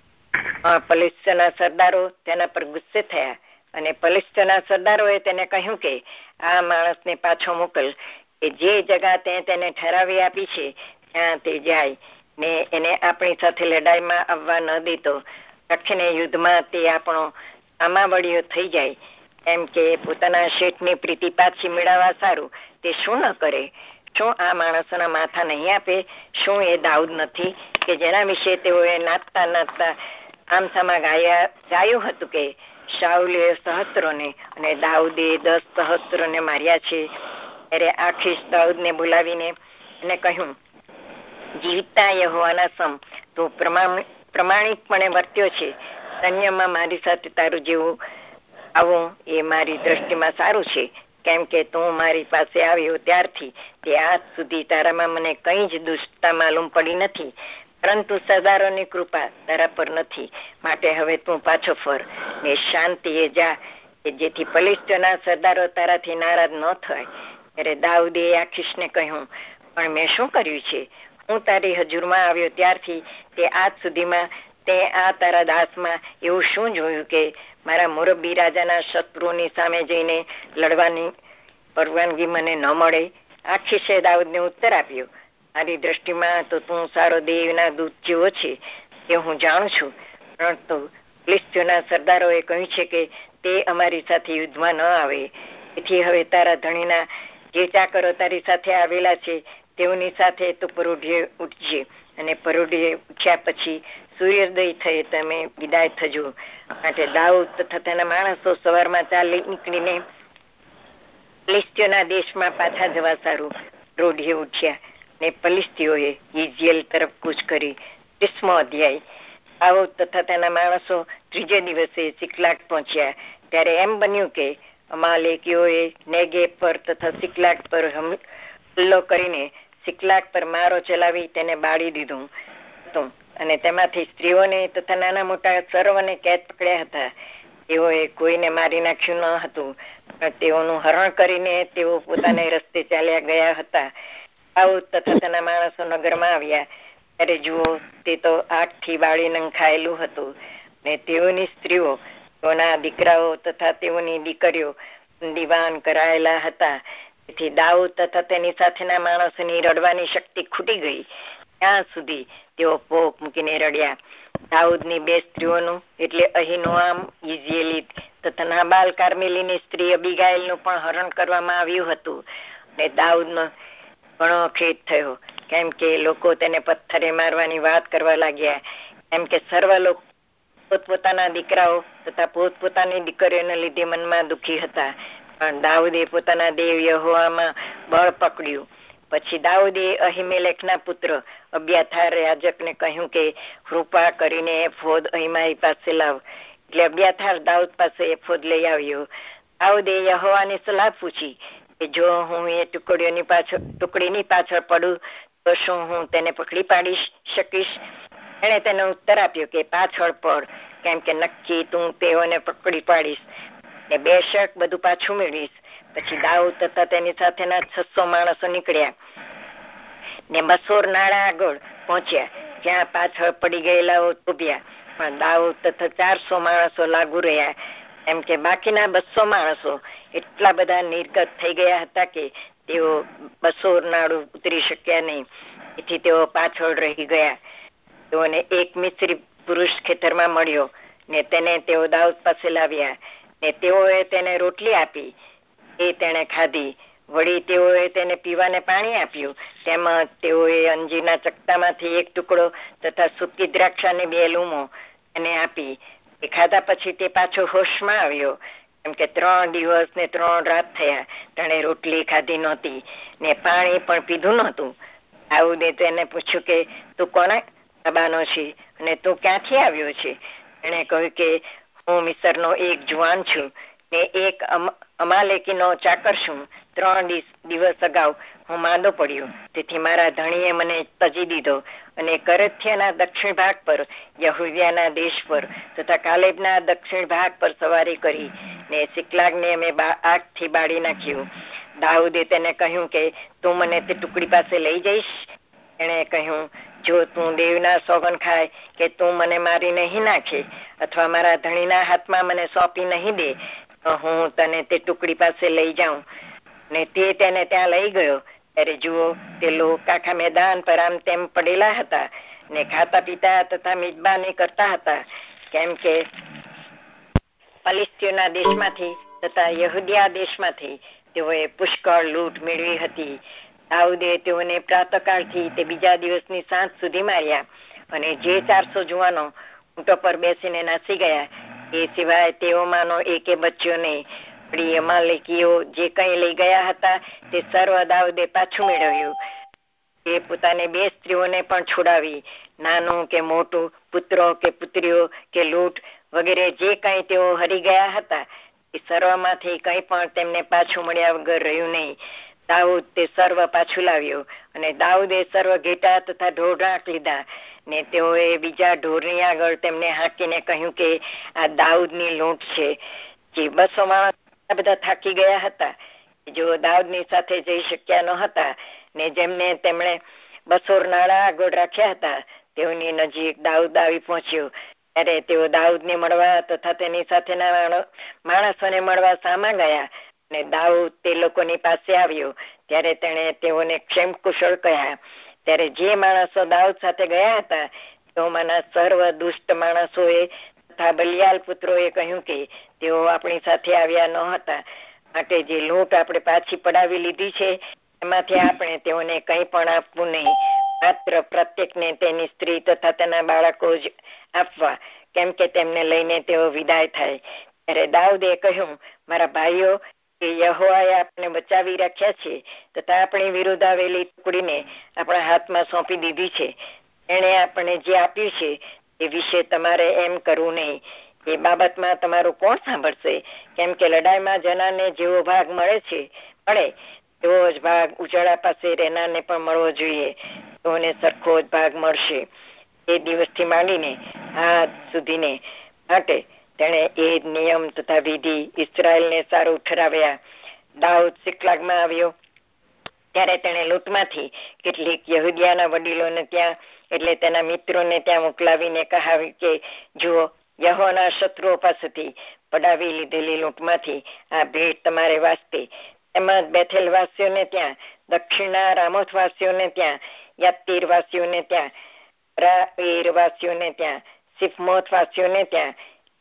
S6: ફિલિસ્તીના સરદારો તેના પર ગુસ્સે થયા અને ફિલિસ્તીના સરદારોએ તેને કહ્યું કે આ માણસને પાછો મોકલ, કે જે જગા તેને ઠરાવી આપી છે ત્યાં તે જાય ને એને આપણી સાથે લડાઈમાં આવવા ન દેતો. રખીને યુદ્ધમાં તે આપણો આમાવડીઓ થઈ જાય, એમ કે પોતાના શેઠની પ્રીતિ પાછી મેળવવા સારું તે શું ન કરે? શું આ માણસોના માથા નહીં આપે? શું એ દાઉદ નથી કે જેના વિશે તેઓએ નાચતા નાચતા આમસામાં ગાયું હતું કે શાઉલે સહસ્ત્રોને અને દાઉદે 10 સહસ્ત્રોને માર્યા છે? ત્યારે આખીશ દાઉદને બોલાવીને એને કહ્યું, જીવતા યહોવાના સમ તો પ્રમાણિકપણે વર્ત્યો છે. સૈન્યમાં મારી સાથે તારું જેવું આવું એ મારી દ્રષ્ટિમાં સારું છે, કેમ કે તું મારી પાસે આવ્યો ત્યારથી તે આજ સુધી તારામાં મને કઈ જ દુષ્ટતા માલુમ પડી નથી, પરંતુ સરદારોની કૃપા તારા પર નથી. માટે હવે તું પાછો ફર ને શાંતિએ જા, જેથી ફિલિસ્તીઓના સરદારો તારાથી નારાજ ન થાય. ત્યારે દાઉદે આખીશને કહ્યું, પણ મેં શું કર્યું છે? હું તારી હજુરમાં આવ્યો ત્યારથી તે આજ સુધીમાં તે આ તારા દાસમાં એવું શું જોયું કે મારા મુરબ્બી રાજાના શત્રુઓની સામે જઈને લડવાની પરવાનગી મને ન મળે? આખીશે દાઉદને ઉત્તર આપ્યો, મારી દ્રષ્ટિમાં તો તું સારો દેવના દૂત જેવો છે તે હું જાણું છું, પરંતુ ફિલિસ્તીઓના સરદારોએ કહ્યું છે કે તે અમારી સાથે યુદ્ધમાં ન આવે. તેથી હવે તારા ધણીના જે ચાકરો તારી સાથે આવેલા છે તેઓની સાથે તું પરોઢિયે ઉઠજે અને પરોઢિયે ઉઠ્યા પછી સૂર્યોદય થયે તમે વિદાય થજો. માટે દાઉદ તથા તેના માણસો સવારમાં ચાલી નીકળીને ફિલિસ્તીઓના દેશમાં પાછા જવા સારું રોઢિયે ઉઠ્યા ને ફિલિસ્તીઓએ ઇઝરાયેલ તરફ કૂચ કરી. 30મો અધ્યાય. દાઉદ તથા તેના માણસો ત્રીજે દિવસે સિકલાગ પહોંચ્યા. ત્યારે એમ બન્યું કે અમાલેકીઓએ નેગેબ પર તથા સિકલાગ પર હુમલો કરીને સિકલાગ પર મારો ચલાવી તેને બાળી દીધું હતું અને તેમાંથી સ્ત્રીઓને તથા નાના મોટા સર્વને કેદ પકડ્યા હતા. તેઓએ કોઈને મારી નાખ્યું ન હતું, પણ તેઓનું હરણ કરીને તેઓ પોતાને રસ્તે ચાલ્યા ગયા હતા. દાઉદ તથા તેના માણસો નગરમાં આવ્યા ત્યારે જુઓ તે તો આગથી બાળી નંખાયેલું હતું ને તેઓની સ્ત્રીઓ, તેઓના દીકરાઓ તથા તેઓની દીકરીઓ દીવાન કરાયેલા હતા. તેથી દાઉદ તથા તેની સાથેના માણસોની રડવાની શક્તિ ખૂટી ગઈ. ત્યાં સુધી તેઓ પોક મૂકીને રડ્યા. દાઉદની 2 સ્ત્રીઓનું એટલે અહીનોઆમ ઇઝરાયેલી તથા નાબાલ કાર્મેલીની સ્ત્રી અબીગાઈલનું પણ હરણ કરવામાં આવ્યું હતું. અને દાઉદનો ઘણો ખેદ થયો, કેમ કે લોકો તેને પથ્થરે મારવાની વાત કરવા લાગ્યા, કેમ કે સર્વ લોકો પોતપોતાના દીકરાઓ તથા પોતપોતાની દીકરીઓને લીધે મનમાં દુઃખી હતા. પણ દાઉદે પોતાના દેવ યહોવામાં બળ પકડ્યું. પછી દાઉદે અહીમેલેકના પુત્ર અબ્યાથાર યાજકને કહ્યું કે કૃપા કરીને એફોદ અહીં મારી પાસે લાવ. એટલે અબ્યાથાર દાઉદ પાસે એફોદ લઈ આવ્યો. દાઉદે યહોવાની સલાહ પૂછી કે જો હું એ ટુકડીની પાછળ પડું તો શું હું તેને પકડી પાડી શકીશ? એણે તેને ઉત્તર આપ્યો કે પાછળ પડ, કેમ કે નક્કી તું તેઓને પકડી પાડીશ ને બેશક બધું પાછું મેળવીશ. પછી દાઉદ તથા તેની સાથેના 600 માણસો નીકળ્યા ને બસોર નાળા આગળ પહોંચ્યા, જ્યાં પાછળ પડી ગયેલાઓ ઉભ્યા. પણ દાઉદ તથા 400 માણસો લાગુ રહ્યા એમ કે બાકીના 200 માણસો એટલા બધા નિર્ગત થઈ ગયા હતા કે તેઓ 200 નાળું ઉતરી શક્યા નહીં. એથી તેઓ પાછળ રહી ગયા. તેઓને એક મિસ્ત્રી પુરુષ ખેતરમાં મળ્યો ને તેને તેઓ દાઉદ પાસે લાવ્યા ને તેઓએ તેને રોટલી આપી. એ તેને ખાધી. વળી તેઓએ તેને પીવાને પાણી આપ્યું. તેમાં તેઓએ અંજીરના ચકતામાંથી એક ટુકડો તથા સૂકી દ્રાક્ષાની 2 લૂમો એને આપી. એ ખાધા પછી તે પાછો હોશમાં આવ્યો. કેમ કે 3 દિવસ ને 3 રાત થયા તેણે રોટલી ખાધી નહોતી ને પાણી પણ પીધું નહોતું. દાઉદે તેને પૂછ્યું કે તું કોના બાબાનો છે અને તું ક્યાંથી આવ્યો છે? એણે કહ્યું કે હું મિસરનો એક જુવાન છું ને એક અમાલેકીનો ચાકર છું. 3 દિવસ અગાઉ હું માંદો પડ્યો, તેથી મારા ધણીએ મને તજી દીધો અને કરથિયાના દક્ષિણ ભાગ પર, યહૂદિયાના દેશ પર તથા કાલેબના દક્ષિણ ભાગ પર સવારી કરી ને સિકલાગને અમે આગથી બાળી નાખ્યું. દાઉદે તેને કહ્યું કે તું મને તે ટુકડી પાસે લઈ જઈશ? એણે કહ્યું, જો તું દેવના સોગન ખાય કે તું મને મારી નહીં નાખે અથવા મારા ધણીના હાથમાં મને સોંપી નહીં દે તો હું તને તે ટુકડી પાસે લઈ જાઉં. ને તે તેને ત્યાં લઈ ગયો. ત્યારે જુઓ, તે લોકો આખા મેદાન પર આમ તેમ પડેલા હતા ને ખાતા પીતા તથા મિજબાની કરતા હતા. કેમ કે ફલિસ્તીઓના દેશમાંથી તથા યહૂદિયા દેશમાંથી તેઓએ પુષ્કળ લૂંટ મેળવી હતી. દાઉદે તેઓને પ્રાતઃકાળથી તે બીજા દિવસની સાંજ સુધી માર્યા અને જે 400 જુવાનો ઊંટો પર બેસીને નાસી ગયા એ સિવાય તેઓમાંનો એકે બચ્યો નહીં. વળી અમાલેકીઓ જે કંઈ લઈ ગયા હતા તે સર્વ દાઉદે પાછું મેળવ્યું. તે પોતાને 2 સ્ત્રીઓને પણ છોડાવી, નાનું કે મોટું, પુત્રો કે પુત્રીઓ કે લૂંટ વગેરે જે કંઈ તેઓ હરી ગયા હતા એ સર્વમાંથી કંઈ પણ તેમને પાછું મળ્યા વગર રહ્યું નહીં. દાઉદ તે સર્વ પાછું લાવ્યો અને દાઉદે સર્વ ઘેટા તથા ઢોરઢાંક લીધા ને તેઓએ બીજા ઢોરની આગળ તેમને હાંકીને કહ્યું કે આ દાઉદની લૂંટ છે. જે 200 માણસ બધા થાકી ગયા હતા, જો દાઉદની સાથે જઈ શક્યા ન હતા ને જેમને તેમણે 200 નાળા આગળ રાખ્યા હતા તેઓની નજીક દાઉદ આવી પહોંચ્યો. ત્યારે તેઓ દાઉદને મળવા તથા તેની સાથેના માણસોને મળવા સામા ગયા અને દાઉદ તે લોકોની પાસે આવ્યો. ત્યારે તેણે તેઓને ક્ષેમ કુશળ કહ્યા. ત્યારે જે માણસો દાઉદ સાથે ગયા હતા તેઓમાંના સર્વ દુષ્ટ માણસોએ તથા બલિયાલ પુત્રોએ કહ્યું કે તેઓ આપણી સાથે આવ્યા ન હતા, માટે જે લૂંટ આપણે પાછી પડાવી લીધી છે એમાંથી આપણે તેઓને કંઈ પણ આપવું નહીં, માત્ર પ્રત્યેકને તેની સ્ત્રી તથા તેના બાળકો જ આપવા, કેમ કે તેમને લઈને તેઓ વિદાય થાય. ત્યારે દાઉદે કહ્યું, મારા ભાઈઓ, કે યહોવાએ આપણે બચાવી રાખ્યા છે તથા આપણી વિરુદ્ધ આવેલી ટુકડીને આપણા હાથમાં સોંપી દીધી છે. એણે આપણે જે આપ્યું છે એ વિશે તમારે એમ કરવું નહીં. એ બાબતમાં તમારું કોણ સાંભળશે? કેમ કે લડાઈમાં જનારને જેવો ભાગ મળે તેવો જ ભાગ ઉજાળા પાસે રહેનારને પણ મળવો જોઈએ. તેઓને સરખો જ ભાગ મળશે. એ દિવસથી માંડીને આજ સુધીને માટે તેણે એ નિયમ તથા વિધિ ઇસ્રાયેલને સારું ઠરાવ્યા. દાઉદ સિકલાગમાં આવ્યો ત્યારે તેણે લૂંટમાંથી કેટલીક યહૂદિયાના વડીલોને ત્યાં એટલે તેના મિત્રોને ત્યાં મોકલાવીને કહાવ્યું કે જુઓ, યહોવાના શત્રુઓ પાસેથી પડાવી લીધેલી લૂંટમાંથી આ ભેટ તમારે વાસ્તે. એમાં બેથેલ વાસીઓને ત્યાં, દક્ષિણના રામોથ વાસીઓને ત્યાં, યાત્તીર વાસીઓને ત્યાં, રાએર વાસીઓને ત્યાં, સિફમોથ વાસીઓને ત્યાં,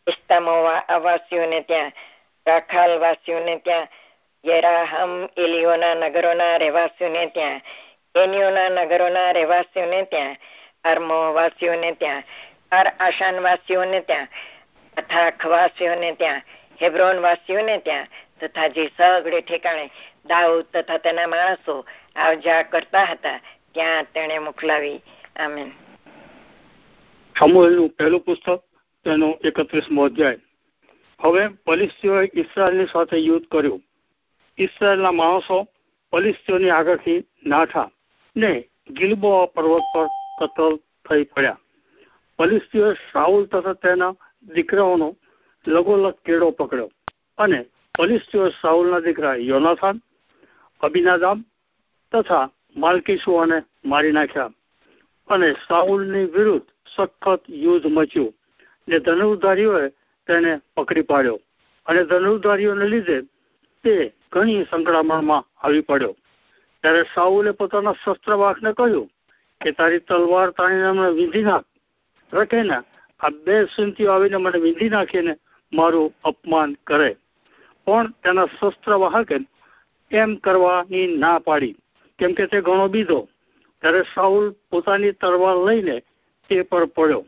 S6: વાસીઓને ત્યાં, રાખાલ વાસીઓને ત્યાં, યરાહમ એલીઓના નગરોના રહેવાસીઓને ત્યાં, એનીઓના નગરોના રહેવાસીઓને ત્યાં, અર્મો વાસીઓને ત્યાં, અર આશાન વાસીઓને ત્યાં, અથાખ વાસીઓને ત્યાં, હેબ્રોન વાસીઓને ત્યાં તથા જે સગળે ઠેકાણે દાઉદ તથા તેના માણસો આવજા કરતા હતા ત્યાં તેણે મોકલાવી. આમેન.
S7: શમૂએલનું પહેલું પુસ્તક તેનો 31મો અધ્યાય. હવે ફલિસ્તીઓએ ઇસ્રાયેલની સાથે યુદ્ધ કર્યું. ઇસ્રાયેલના માણસો ફલિસ્તીઓની આગળથી નાઠા ને ગિલબોઆ પર્વત પર કતલ થઈ પડ્યા. ફલિસ્તીઓએ શાઉલ તથા તેના દીકરાઓનો લગોલગ કેળો પકડ્યો અને ફલિસ્તીઓએ શાઉલના દીકરા યોનાથાન, અબીનાદાબ તથા માલકીશુઓને મારી નાખ્યા અને શાઉલની વિરુદ્ધ સખત યુદ્ધ મચ્યું ને ધનુર્ધારીઓએ તેને પકડી પાડ્યો. અને ધનુર્ધારીઓને લીધે તે ઘણી સંકળામણમાં આવી પડ્યો. ત્યારે સાઉલે પોતાના શસ્ત્રવાહકને કહ્યું કે તારી તલવાર તાણીને મને વીંધી નાખ. રખેને આ 2 સુનતીઓ આવીને મને વીંધી નાખીને મારું અપમાન કરે. પણ તેના શસ્ત્રવાહકે એમ કરવાની ના પાડી, કેમ કે તે ઘણો બીધો. ત્યારે સાઉલ પોતાની તલવાર લઈને તે પર પડ્યો.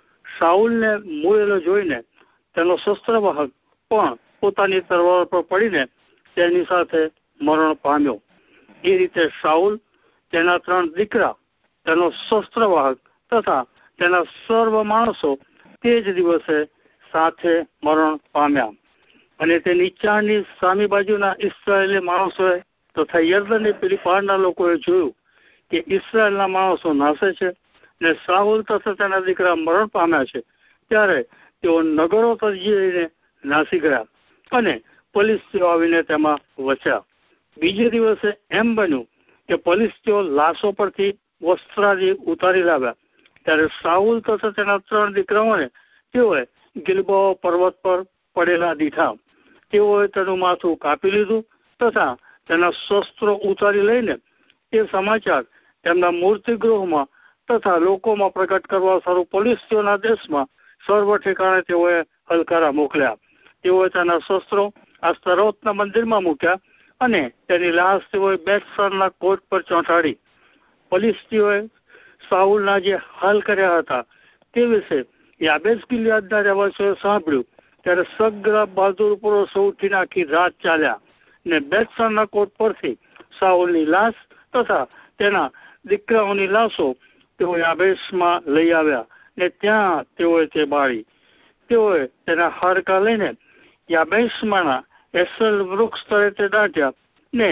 S7: સાઉલને મૂળેલો જોઈને તેનો શસ્ત્રવાહક પણ પોતાની તલવાર પર પડીને તેની સાથે મરણ પામ્યો. એ રીતે સાઉલ, તેના 3 દીકરા, તેનો શસ્ત્રવાહક તથા તેના સર્વ માણસો તે જ દિવસે સાથે મરણ પામ્યા. અને તે નીચાની સામી બાજુના ઇસ્રાયેલી માણસોએ તથા યર્દનની પેલી પારના લોકોએ જોયું કે ઇસ્રાયેલના માણસો નાશે છે ને સાઉલ તથા તેના દીકરા મરણ પામ્યા છે. ત્યારે તેઓ નગરો તજીને નાસી ગયા અને પલિશ્તીઓ આવીને તેમાં વસ્યા. બીજે દિવસે એમ બન્યું કે પલિશ્તીઓ લાશો પરથી વસ્ત્રાદિ ઉતારી લાવ્યા. ત્યારે સાઉલ તથા તેના 3 દીકરાઓને તેઓએ ગિલબોઆ પર્વત પર પડેલા દીઠા. તેઓએ તેનું માથું કાપી લીધું તથા તેના શસ્ત્રો ઉતારી લઈને તે સમાચાર તેમના મૂર્તિગૃહમાં તથા લોકોમાં પ્રગટ કરવા સારું પલિશ્તીઓના દેશમાં સર્વ ઠેકાણે તેઓએ હલકારા મોકલ્યા. તેઓએ તેના શસ્ત્રો અસ્તરોતના મંદિરમાં મૂક્યા અને તેની લાશ તેઓએ બેતશાનના કોટ પર ચોંટાડી. પલિશ્તીઓએ સાઉલના જે હાલ કર્યા હતા તે વિશે યાબેશ ગિલિયાદના રહેવાસીઓએ સાંભળ્યું. ત્યારે સગરા બહાદુર પુરુષો ઉઠીને આખી રાત ચાલ્યા ને બેતશાનના કોટ પરથી સાઉલની લાશ તથા તેના દીકરાઓની લાશો તેઓ યાબેશમાં લઈ આવ્યા ને ત્યાં તેઓએ તે બાળી. તેઓએ તેના હાડકા લઈને યાબેશમાંના એસલ વૃક્ષ તળે તે દાટ્યા ને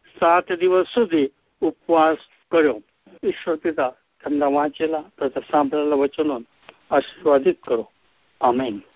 S7: 7 દિવસ સુધી ઉપવાસ કર્યો. ઈશ્વર પિતા તેમના વાંચેલા તથા સાંભળેલા વચનો આશીર્વાદિત કરો. આમેન.